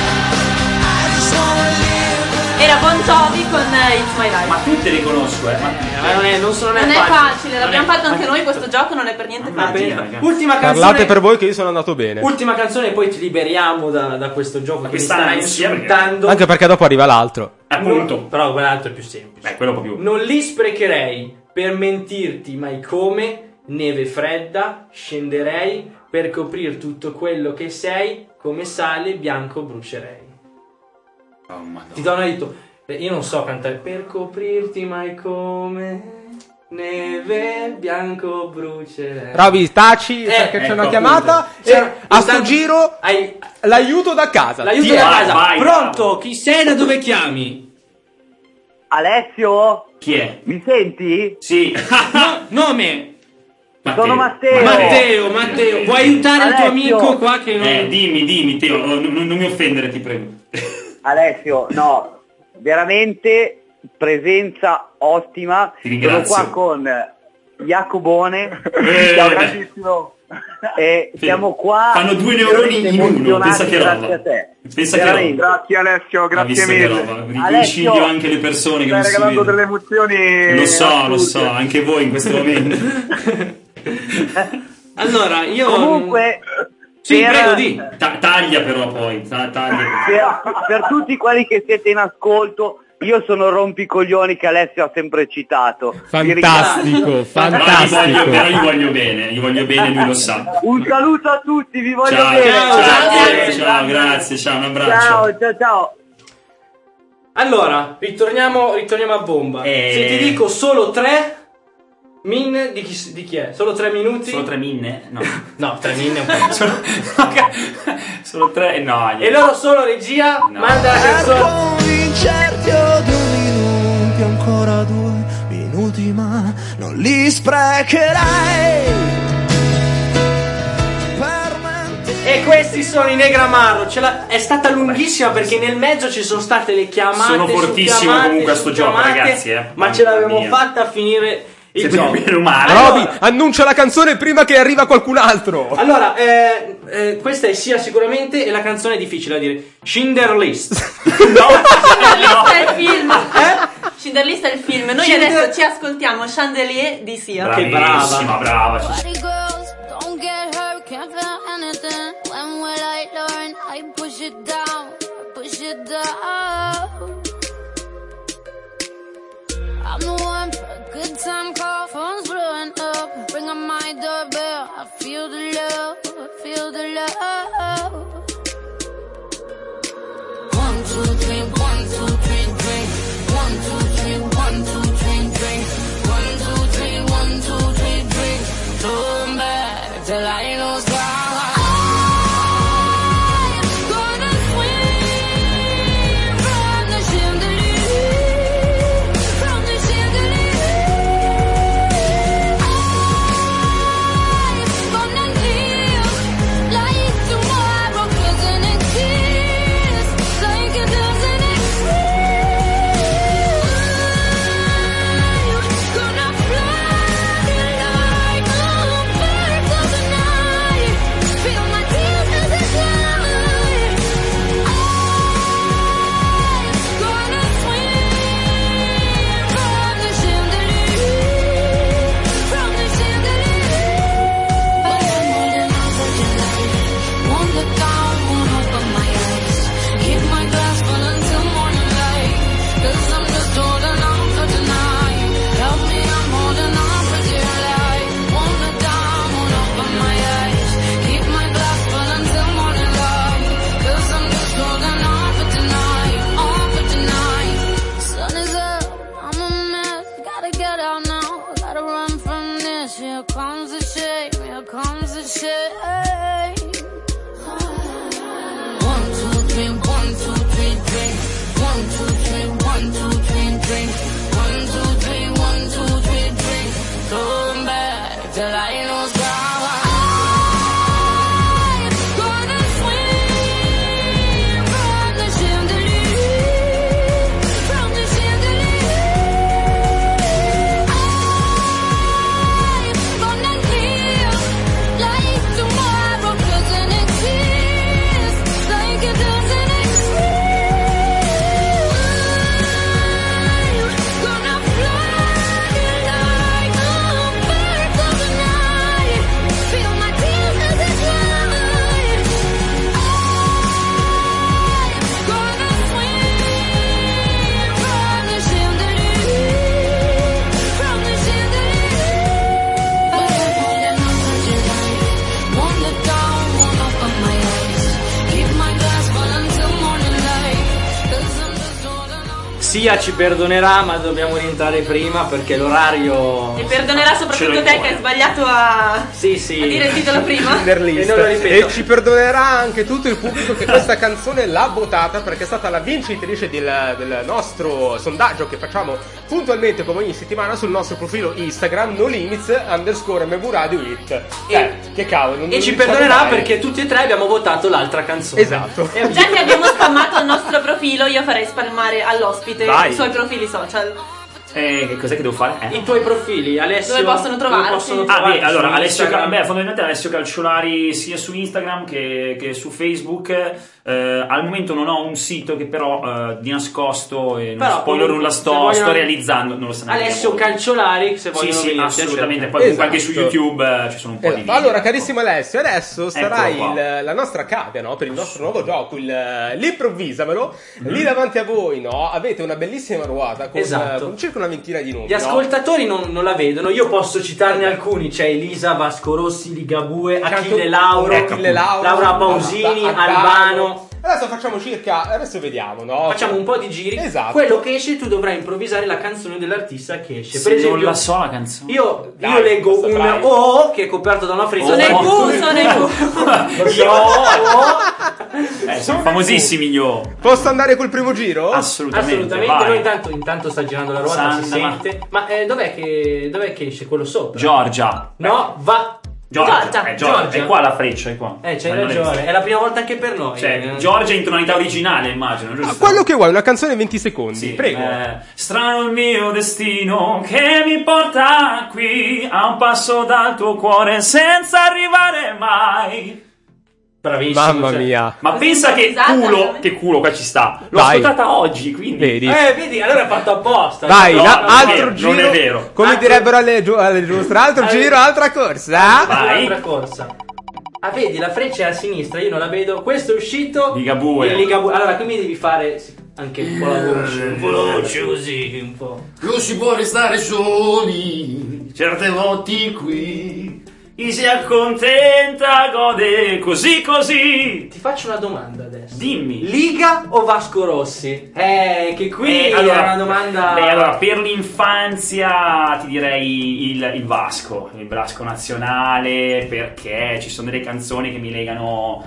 I just wanna live. Era Bon Jovi con eh, It's My Life. Ma tutte le conosco, eh. Ma... Ma non è, non sono Non è facile. facile, l'abbiamo Non è- fatto anche noi questo gioco, non è per niente Va facile. bene, raga. Ultima canzone. Parlate per voi che io sono andato bene. Ultima canzone e poi ti liberiamo da, da questo gioco che mi questa starai ansia, insultando. Anche perché dopo arriva l'altro. Appunto. Non- però quell'altro è più semplice. Beh, quello proprio. Non li sprecherei per mentirti mai come neve fredda scenderei per coprir tutto quello che sei come sale bianco brucerei. Oh, Madonna. Ti do un aiuto. Eh, Io non so cantare per coprirti mai come neve bianco brucerei. Roby, taci Eh, perché c'è ecco, una chiamata. appunto. E C'è- a sto intanto- giro Hai l'aiuto da casa. l'aiuto Tieni. da vai, casa. vai, Pronto? Chi sei, da dove chiami? Alessio? Chi è? Mi senti? Sì. No, nome. Sono Matteo. Matteo, Matteo, vuoi aiutare Alessio. il tuo amico qua che non... Eh, dimmi, dimmi, Teo, non, non mi offendere, ti prego. Alessio, no, veramente presenza ottima. Ti ringrazio. Sono qua con Jacobone. Eh, Ciao, grandissimo. E siamo qua. Fanno due neuroni in uno, pensa che roba. Grazie a te. Pensa che Veramente. roba. Grazie Alessio, Ha grazie visto che mille. roba. Alessio, Riconcilio anche le persone che Stai non si regalando vedono. delle emozioni. Lo so, lo assurde. so, anche voi in questo momento. Allora, io... Comunque, Sì, per- prego, di. Ta- taglia però poi, ta- taglia. per, per tutti quelli che siete in ascolto, io sono Rompicoglioni che Alessio ha sempre citato. Vi Fantastico, Però gli, fantastico. voglio, però gli voglio bene, gli voglio bene, lui lo sa. Un saluto a tutti, vi voglio Ciao, bene. ciao, ciao, grazie, ciao, grazie, ciao, un abbraccio. Ciao, ciao, ciao. Allora, ritorniamo, ritorniamo a bomba. Eh. Se ti dico solo tre min di chi, di chi è? Solo tre minuti? Solo tre minne? No. No, tre min è un po'. Solo, solo tre? No. E loro solo regia, No. manda la canzone. Convincerti o due minuti, ancora due minuti, ma non li sprecherai. E questi sono i Negramaro. Ce l'ha- è stata lunghissima perché nel mezzo ci sono state le chiamate. Sono su fortissimo chiamate, comunque a su sto gioco, chiamate, ragazzi, eh. Ma ce Mamma l'avevamo mia. fatta a finire il Siete gioco. bene umani. Roby, annuncia la canzone prima che arriva qualcun altro. Allora, eh, eh, questa è sia sicuramente e la canzone è difficile da dire. Schindler List. Schindler è il film. Eh? Schindler List è il film. Noi Schindler- adesso ci ascoltiamo Chandelier di Sia. Che Bravissima, brava. brava. Party girls, don't get hurt, can't feel anything. When will I learn? I push it down, push it down. I'm the one for a good time call, phone's blowing up. Bring on my doorbell, I feel the love, I feel the love. One, two, three, one, two, three, drink. One, two, three, one, two, three, drink. One, two, three, one, two, three, drink. Turn back till I know sky. Like the Sia ci perdonerà, ma dobbiamo rientrare prima perché l'orario. E perdonerà soprattutto te che hai sbagliato a, sì, sì. a dire il titolo prima. E non lo ripeto. E ci perdonerà anche tutto il pubblico che questa canzone l'ha votata, perché è stata la vincitrice del, del nostro sondaggio che facciamo puntualmente come ogni settimana sul nostro profilo Instagram, no limits underscore mv radio it. Eh, che cavolo. Non E ci diciamo perdonerà mai. perché tutti e tre abbiamo votato l'altra canzone. Esatto. E Già che abbiamo spammato il nostro profilo, io farei spalmare all'ospite Vai. i suoi profili social. Eh, che cos'è che devo fare? Eh? I tuoi profili, Alessio. Dove possono trovarti? Possono Ah, trovarti beh, allora su Alessio, Instagram. beh, fondamentalmente Alessio Calciolari sia su Instagram che, che su Facebook. Eh, al momento non ho un sito che però eh, di nascosto e non Però, spoiler nulla se sto, vogliono- sto realizzando, non lo sa neanche Alessio molto. Calciolari, se Sì, vogliono sì, venirti a assolutamente. cercare. Poi comunque anche su Esatto. YouTube eh, ci sono un po' Esatto. di video. Allora, carissimo Alessio, adesso sarà Eccolo qua. il- la nostra cavia, no? Per il nostro nuovo gioco, il, l'improvvisamelo. Lì davanti a voi, no? Avete una bellissima ruota con, Esatto. con circa una ventina di nomi. Gli ascoltatori non, non la vedono, io posso citarne alcuni, c'è Elisa, Vasco Rossi, Ligabue, Achille Lauro, Achille Lauro, Laura Pausini, Albano. Albano. Adesso facciamo circa, adesso vediamo, no? Facciamo un po' di giri. Esatto. Quello che esce tu dovrai improvvisare la canzone dell'artista che esce. Se Per esempio, non la so la canzone. io, Dai, io leggo lo un saprai. O che è coperto da una freccia. Oh. Sono i Oh. Q, sono i Q. Lo so, O. Eh, sono famosissimi io. Posso andare col primo giro? Assolutamente. Assolutamente, vai. noi intanto, intanto sta girando la ruota, si Sanda, ma- sente. Ma eh, dov'è, che, dov'è che esce quello sopra? Giorgia. No, va. Giorgia, Giorgia, eh, Giorgia. Giorgia. È qua la freccia, è qua. Eh, c'hai Ma non l'hai ragione, vista. è la prima volta anche per noi. Cioè, Eh. Giorgia in tonalità originale, immagino, giusto? Ah, quello che vuoi, una canzone in venti secondi. Sì, Prego. eh, strano il mio destino che mi porta qui a un passo dal tuo cuore senza arrivare mai. Bravissimo. Mamma cioè. mia. Ma pensa che improvvisata, culo, veramente. che culo qua ci sta. L'ho Vai. ascoltata oggi, quindi. Vedi? Eh, vedi, allora è fatto apposta. Vai, no, la- non è altro vero, giro. non è vero. Come Altro- direbbero alle, giu- alle giostre, altro Ah, giro, vedi. altra corsa. Vai. Un'altra corsa. Ah, vedi, la freccia è a sinistra, io non la vedo. Questo è uscito. Ligabue. Il Ligabue. Allora, qui mi devi fare sì, anche un po' la voce. Un po' la voce così, un po'. Non si può restare soli, certe volte qui. Chi si accontenta gode così così. Ti faccio una domanda adesso. Dimmi. Liga o Vasco Rossi? Eh, che qui Eh, è una domanda. beh, allora, per l'infanzia ti direi il, il Vasco, il Vasco nazionale, perché ci sono delle canzoni che mi legano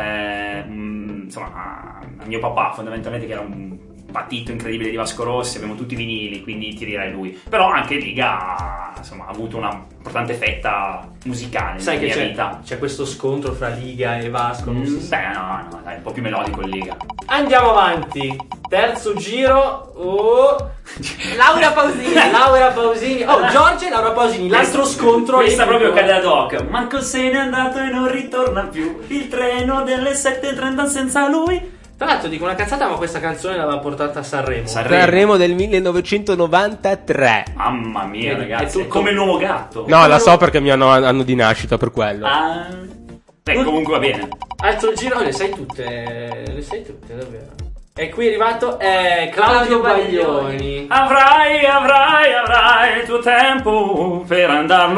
eh, mh, insomma, a, a mio papà, fondamentalmente, che era un patito incredibile di Vasco Rossi, abbiamo tutti i vinili, quindi ti direi lui. Però anche Liga, insomma, ha avuto una importante fetta musicale Sai nella che mia c'è, vita. c'è questo scontro fra Liga e Vasco. non si Mm, sa. beh, no, no, dai, un po' più melodico il Liga. Andiamo avanti. Terzo giro. Oh. Laura Pausini. Laura Pausini. Oh, Giorgia e Laura Pausini. L'altro scontro. Questa è proprio cade ad hoc. Marco se n'è andato e non ritorna più. Il treno delle sette e trenta senza lui. Tra l'altro dico una cazzata, ma questa canzone l'aveva portata a Sanremo. Sanremo del millenovecentonovantatré. Mamma mia, Vedi, ragazzi, è tutto- è come il nuovo gatto. No, la so perché è il mio anno, anno di nascita, per quello. Ah. Beh, comunque va bene. Altro giro, le sai tutte. Le sai tutte, davvero. E qui è arrivato è Claudio, Claudio Baglioni. Baglioni. Avrai, avrai, avrai il tuo tempo per andare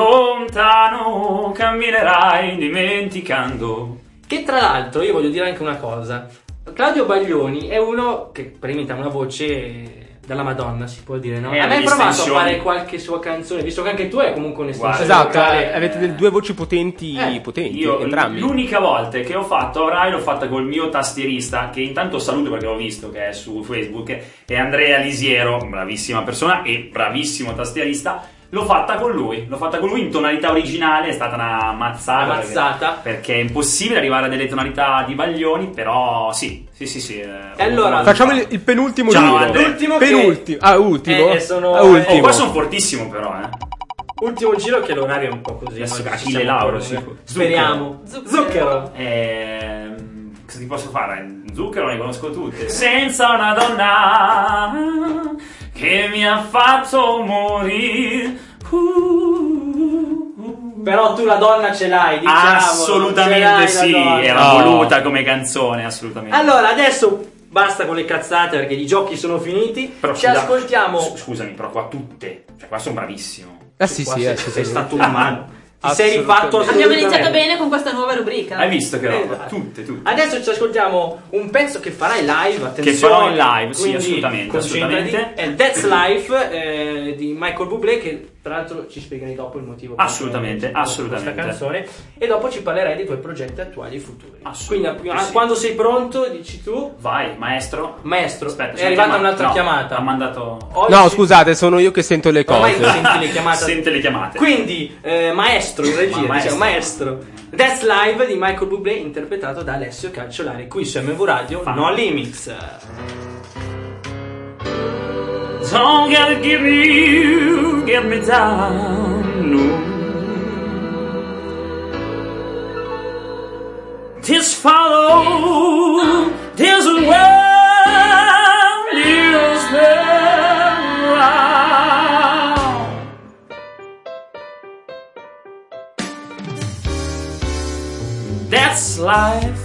lontano. Camminerai dimenticando. Che tra l'altro io voglio dire anche una cosa. Claudio Baglioni è uno che imita una voce della Madonna, si può dire, no? È A me hai delle provato a estensioni. fare qualche sua canzone, visto che anche tu hai comunque un'estensione Guarda, Esatto, vocale. eh, avete delle due voci potenti, Eh, potenti Io entrambi. l'unica volta che ho fatto Avrai l'ho fatta col mio tastierista, che intanto saluto perché l'ho visto che è su Facebook, è Andrea Lisiero, bravissima persona e bravissimo tastierista. L'ho fatta con lui, l'ho fatta con lui in tonalità originale, è stata una mazzata. Una mazzata. Perché, perché è impossibile arrivare a delle tonalità di Baglioni, però sì, sì, sì, sì. E allora, Facciamo il, il penultimo Ciao, giro. Andrea. L'ultimo che- Penultimo. Ah, ultimo. Eh, sono- Ah, Oh, ultimo. qua sono fortissimo però, eh. ultimo giro che l'orario è un po' così. Adesso oggi ci Achille siamo Lauro, un po' sì. come- Speriamo. Zucchero. Zucchero. Ehm, cosa ti posso fare? Zucchero ne conosco tutte. Senza una donna che mi ha fatto morire. Però tu la donna ce l'hai, diciamo. ce l'hai Assolutamente la sì, donna. era Oh. voluta come canzone, assolutamente. Allora, adesso basta con le cazzate perché i giochi sono finiti. Però Ci scusa- ascoltiamo. s- Scusami, però qua tutte, cioè qua sono bravissimo. Ah, sì, Qua sì, sei, eh, sì, sei sì. stato umano. Ti sei rifatto Abbiamo assolutamente. iniziato bene con questa nuova rubrica. Hai visto che roba? Esatto. Tutte, tutte. Adesso ci ascoltiamo un pezzo che farai live, attenzione. Che farò in live, sì, quindi assolutamente, concentrati. assolutamente. È That's Life eh, di Michael Bublé, che tra l'altro ci spiegherai dopo il motivo per Assolutamente, questa assolutamente. canzone, e dopo ci parlerai dei tuoi progetti attuali e futuri. Assolutamente, Quindi a- sì. quando sei pronto dici tu. Vai, maestro. Maestro, Aspetta, è c'è arrivata una un'altra chiamata. No, chiamata. ha mandato. Oggi- No, scusate, sono io che sento le cose. Ormai senti le chiamate. Sente le chiamate. Quindi, eh, maestro in regia, Ma diciamo, maestro. maestro. That's Live di Michael Bublé, interpretato da Alessio Calciolari, qui su M V Radio, No Limits. Don't gotta give me, get me down, no. Just follow, there's a world, there's around. That's life.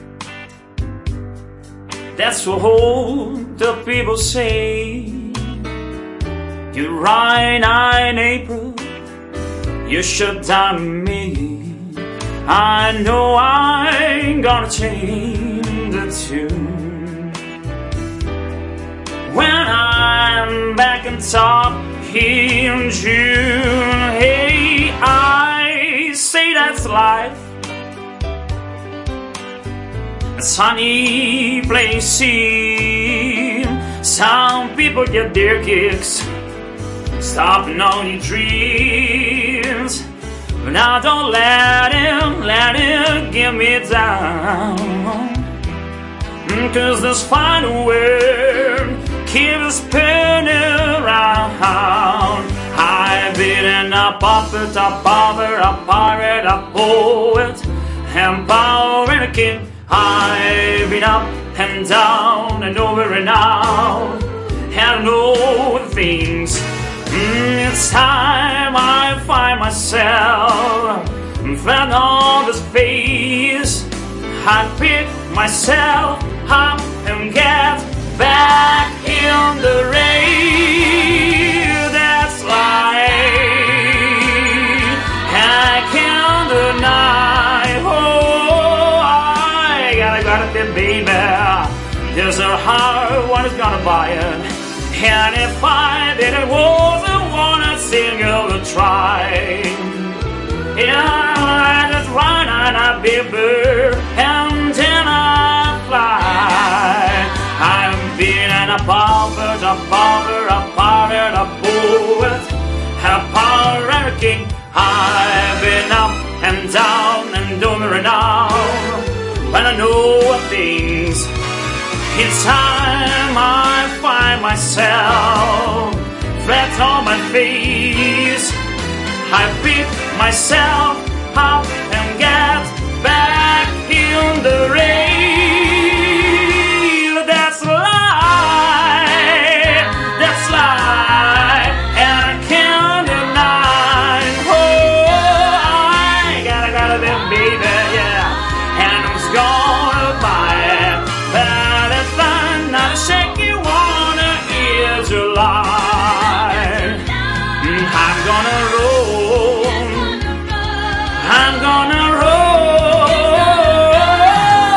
That's what the people say. You ride in April, you shut down me. I know I ain't gonna change the tune. When I'm back on top here in June, hey, I say that's life. A sunny place scene. Some people get their kicks, stopping all your dreams. But now don't let him, let him get me down. Cause this final word keeps spinning around. I've been a puppet, a pauper, a pirate, a poet, empower and a king. I've been up and down and over and out, and I know things. Mm, it's time I find myself, found on this face. I pick myself up and get back in the race. That's life. I can't deny. Oh, I gotta, gotta be, baby. There's a hard one is gonna buy it. And if I didn't wasn't wanna sing, I'll try. Yeah, I just run and I be a bird, and then I fly. I've been a pauper, a pauper, a pirate, a poet, a power and a king. I've been up and down and over and out, but I know things. It's time I find myself flat on my face. I pick myself up and get back in the race. That's life, that's life, and I can't deny. Oh, I gotta, gotta be, baby, yeah, and I was gonna buy it. But if I'm not a shake you wanna is your life. I'm gonna roll, I'm gonna roll,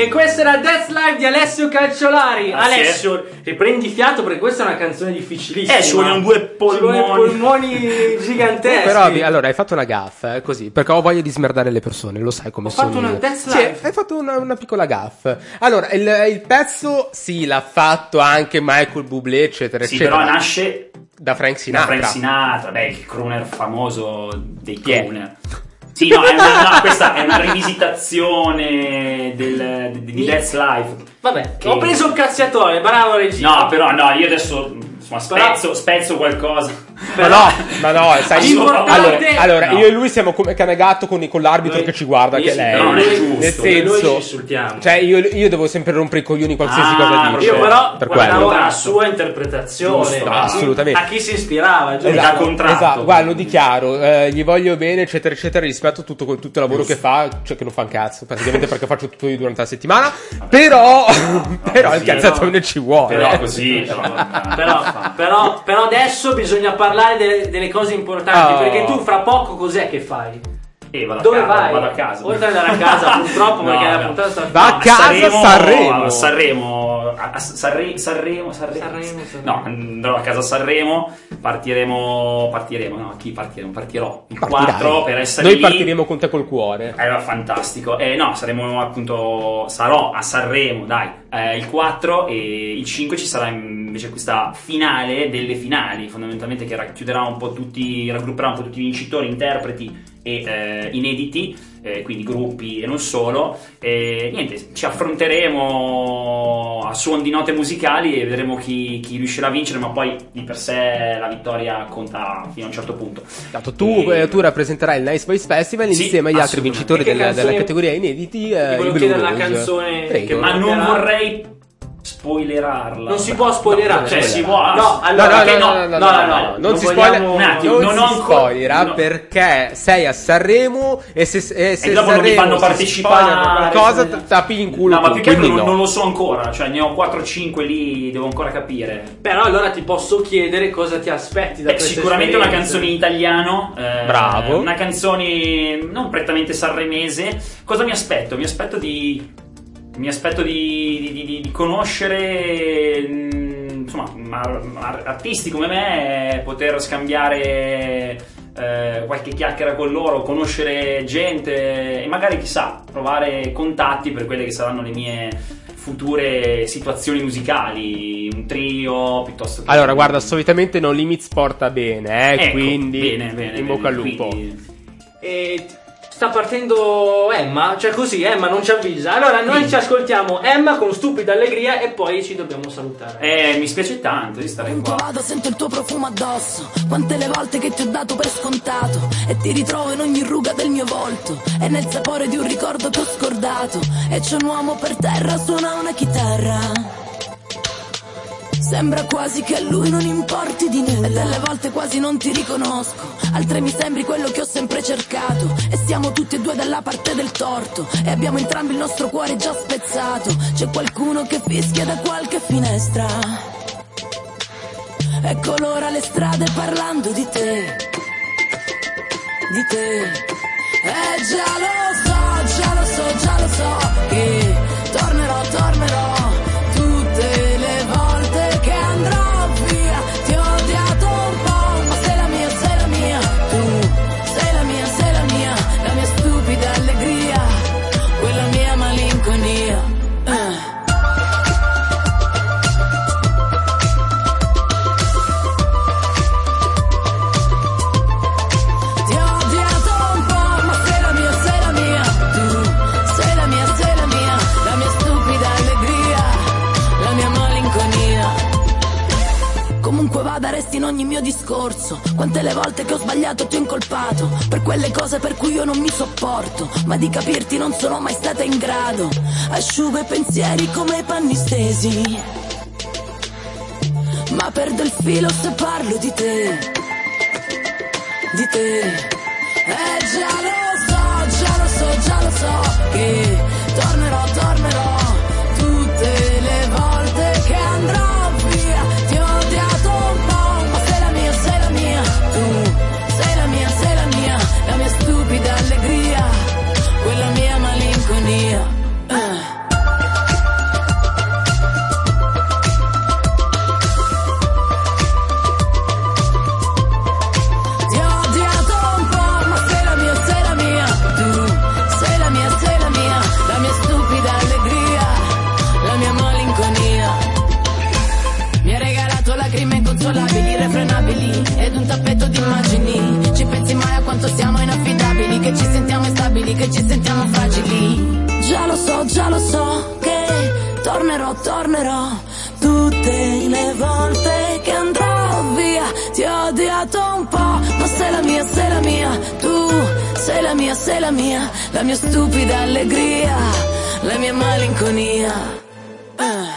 E questa era That's Live di Alessio Calciolari. Ah, sì? Alessio, riprendi fiato perché questa è una canzone difficilissima. Eh, ci vogliono due polmoni. Ci vogliono polmoni giganteschi. Però allora hai fatto una gaffa, eh, così, perché ho voglia di smerdare le persone, lo sai come Ho sono. fatto una io. That's Sì, Live. hai fatto una, una piccola gaffa. Allora, il, il pezzo sì, l'ha fatto anche Michael Bublé, eccetera, Sì, eccetera. però nasce da Frank da Sinatra. Frank Sinatra, beh, il crooner famoso dei crooner. Sì, no, è una, no, questa è una rivisitazione del, di, di That's Live. Vabbè, Che- ho preso il cazziatore, bravo regista. No, però no, io adesso insomma spezzo, spezzo qualcosa. Ma no, ma no, sai, L'importante- allora, allora No. io e lui siamo come cane e gatto con, con l'arbitro Noi- che ci guarda, Io che sì, lei. però non è giusto. Nel Noi ci senso, insultiamo. cioè io, io devo sempre rompere i coglioni qualsiasi Ah, cosa dice. Io però per guardavo quello. la sua interpretazione. Giusto, a chi- assolutamente. A chi si ispirava, giusto? da contratto. Esatto, guarda, lo dichiaro, eh, gli voglio bene, eccetera, eccetera, rispetto tutto, tutto il lavoro che fa, cioè che non fa un cazzo, praticamente perché faccio tutto io durante la settimana, però, però il così, cazzatone ci vuole. Però eh. così, però, Però, però, però adesso bisogna parlare delle, delle cose importanti. Oh. Perché tu fra poco cos'è che fai? Eh, vado a Dove casa, vai? Vado a casa. Oltre ad andare a casa, purtroppo, No, perché la no. puntata sta Va a casa, Sanremo, Sanremo. a Sanremo, a- a Sanre- Sanremo, Sanremo, Sanremo, Sanremo. No, andrò a casa a Sanremo, partiremo, partiremo, no, chi partiremo? Partirò il Partirai. quattro per essere Noi lì. partiremo con te col cuore. Eh, fantastico. Eh, no, saremo appunto, sarò a Sanremo, dai, eh, il quattro, e il cinque ci sarà invece questa finale delle finali, fondamentalmente, che racchiuderà un po' tutti, raggrupperà un po' tutti i vincitori, interpreti e eh, inediti, eh, quindi gruppi e non solo. E niente, ci affronteremo a suon di note musicali e vedremo chi, chi riuscirà a vincere, ma poi di per sé la vittoria conta fino a un certo punto. Dato tu, E- eh, tu rappresenterai il Nice Voice Festival Sì, insieme agli altri assolutamente. vincitori E che della, canzone- della categoria inediti. Ti Eh, volevo i Blue chiedere la Rose. canzone Prego. che Ma non mancherà. vorrei spoilerarla. Non si può spoilerare. No, cioè, si spoilerare. può. No, allora, no, no, che no, no, no, no, no, non si vogliamo- spoiler- un attimo, non non si ho ancora- spoilera no. perché sei a Sanremo e se, e se E dopo non mi Sanremo fanno si partecipare. spoilerano qualcosa t- tappi in culo No, ma tu, più che altro quindi non, no. non lo so ancora, cioè ne ho quattro cinque lì, devo ancora capire. Però allora ti posso chiedere cosa ti aspetti da Beh, questa sicuramente una esperienza. canzone in italiano, eh, Bravo. una canzone non prettamente sanremese. Cosa mi aspetto? Mi aspetto di mi aspetto di, di, di, di conoscere mh, insomma ar- ar- artisti come me, poter scambiare eh, qualche chiacchiera con loro, conoscere gente e magari chissà provare contatti per quelle che saranno le mie future situazioni musicali, un trio piuttosto che Allora, guarda, solitamente No Limits porta bene, eh, Ecco, quindi bene, bene, in bocca al bene, lupo. quindi- E sta partendo Emma, cioè così Emma non ci avvisa. Allora noi ci ascoltiamo Emma con Stupida Allegria e poi ci dobbiamo salutare. Eh, mi spiace tanto di stare qua. Vado, sento il tuo profumo addosso. Quante le volte che ti ho dato per scontato e ti ritrovo in ogni ruga del mio volto e nel sapore di un ricordo che ho scordato. E c'è un uomo per terra, suona una chitarra. Sembra quasi che a lui non importi di nulla. E delle volte quasi non ti riconosco, altre mi sembri quello che ho sempre cercato. E siamo tutti e due dalla parte del torto e abbiamo entrambi il nostro cuore già spezzato. C'è qualcuno che fischia da qualche finestra e colora le strade parlando di te, di te. E già lo so, già lo so, già lo so che tornerò, tornerò tutte le volte che andrò via. Ti ho odiato un po', ma sei la mia, sei la mia. Tu sei la mia, sei la mia, la mia stupida allegria, quella mia malinconia. Uh. Ti ho odiato un po', ma sei la mia, sei la mia. Tu sei la mia, sei la mia, la mia stupida allegria, la mia malinconia. Comunque vada, resti in ogni mio discorso. Quante le volte che ho sbagliato ti ho incolpato per quelle cose per cui io non mi sopporto, ma di capirti non sono mai stata in grado. Asciugo i pensieri come i panni stesi, ma perdo il filo se parlo di te, di te. E già lo so, già lo so, già lo so che tornerò, tornerò tutte le volte che andrò via. Ti ho odiato un po', ma sei la mia, sei la mia. Tu sei la mia, sei la mia, la mia stupida allegria, quella mia malinconia. Uh. che ci sentiamo fragili. Già lo so, già lo so che tornerò, tornerò tutte le volte che andrò via. Ti ho odiato un po', ma sei la mia, sei la mia. Tu sei la mia, sei la mia. La mia stupida allegria, la mia malinconia. eh.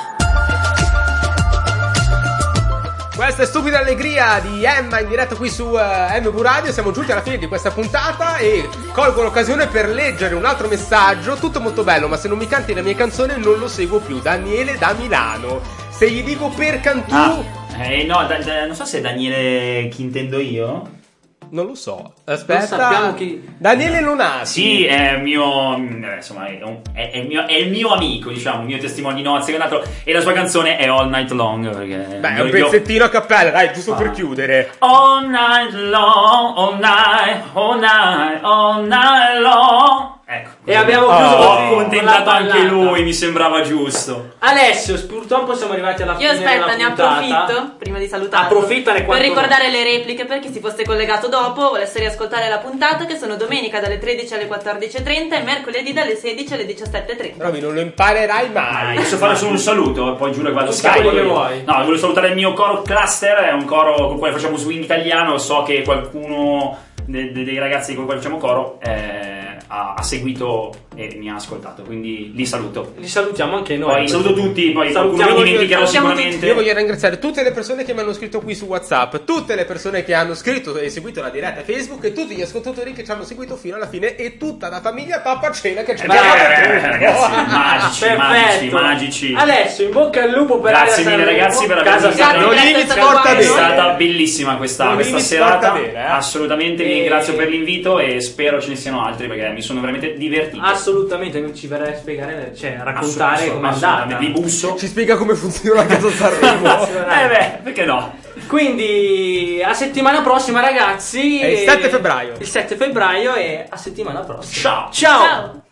Questa è Stupida Allegria di Emma in diretta qui su uh, M V Radio. Siamo giunti alla fine di questa puntata e colgo l'occasione per leggere un altro messaggio. Tutto molto bello, ma se non mi canti la mia canzone non lo seguo più. Daniele da Milano. Se gli dico per Cantù... Ah, eh, no, da, da, non so se è Daniele chi intendo io. Non lo so. Aspetta. Non sappiamo chi... Daniele Lonati. Sì, è mio. Insomma, è, un, è, è, il mio, è il mio amico, diciamo, il mio testimone di nozze che è nato. E la sua canzone è All Night Long. Perché Beh, è un pezzettino a cappella, dai, giusto ah. per chiudere. All night long, all night, all night, all night long. Ecco. E abbiamo chiuso Ho con accontentato la anche ballata. lui, mi sembrava giusto. Alessio, purtroppo siamo arrivati alla Io fine della aspetta, ne puntata. approfitto prima di salutarlo. Approfittane per quanto ricordare le repliche per chi si fosse collegato dopo, volesse riascoltare la puntata, che sono domenica dalle tredici alle quattordici e trenta e mercoledì dalle sedici alle diciassette e trenta. Roby, non lo imparerai mai. Adesso fare solo un saluto, poi giuro che vado a Tutti Skype. quelli che vuoi. No, voglio salutare il mio coro Cluster, è un coro con il quale facciamo swing italiano. So che qualcuno de- de- dei ragazzi con cui facciamo coro eh, ha-, ha seguito e mi ha ascoltato, quindi li saluto. Li salutiamo anche noi. Poi saluto tutti, poi Salutiamo qualcuno mi tutti. dimenticherò Salutiamo sicuramente. Io voglio ringraziare tutte le persone che mi hanno scritto qui su WhatsApp, tutte le persone che hanno scritto e seguito la diretta Facebook e tutti gli ascoltatori che ci hanno seguito fino alla fine e tutta la famiglia Pappacena che ci Eh, beh, ragazzi, magici, Perfetto. magici, magici. Adesso in bocca al lupo per Grazie Area mille Sanremo. ragazzi per Casa avermi Sanremo. Nolimi È porta È bene. stata bellissima questa, Nolimi questa porta serata. bene, eh. Assolutamente, vi E- ringrazio per l'invito e spero ce ne siano altri perché mi sono veramente divertito. Assolutamente, non ci verrei a spiegare, cioè a raccontare Assolut- come è assolutamente. andata. Vi busso. Ci spiega come funziona la Casa Sanremo. Eh beh, perché no? Quindi a settimana prossima ragazzi. È il e- sette febbraio. Il sette febbraio e a settimana prossima. Ciao. Ciao. Ciao!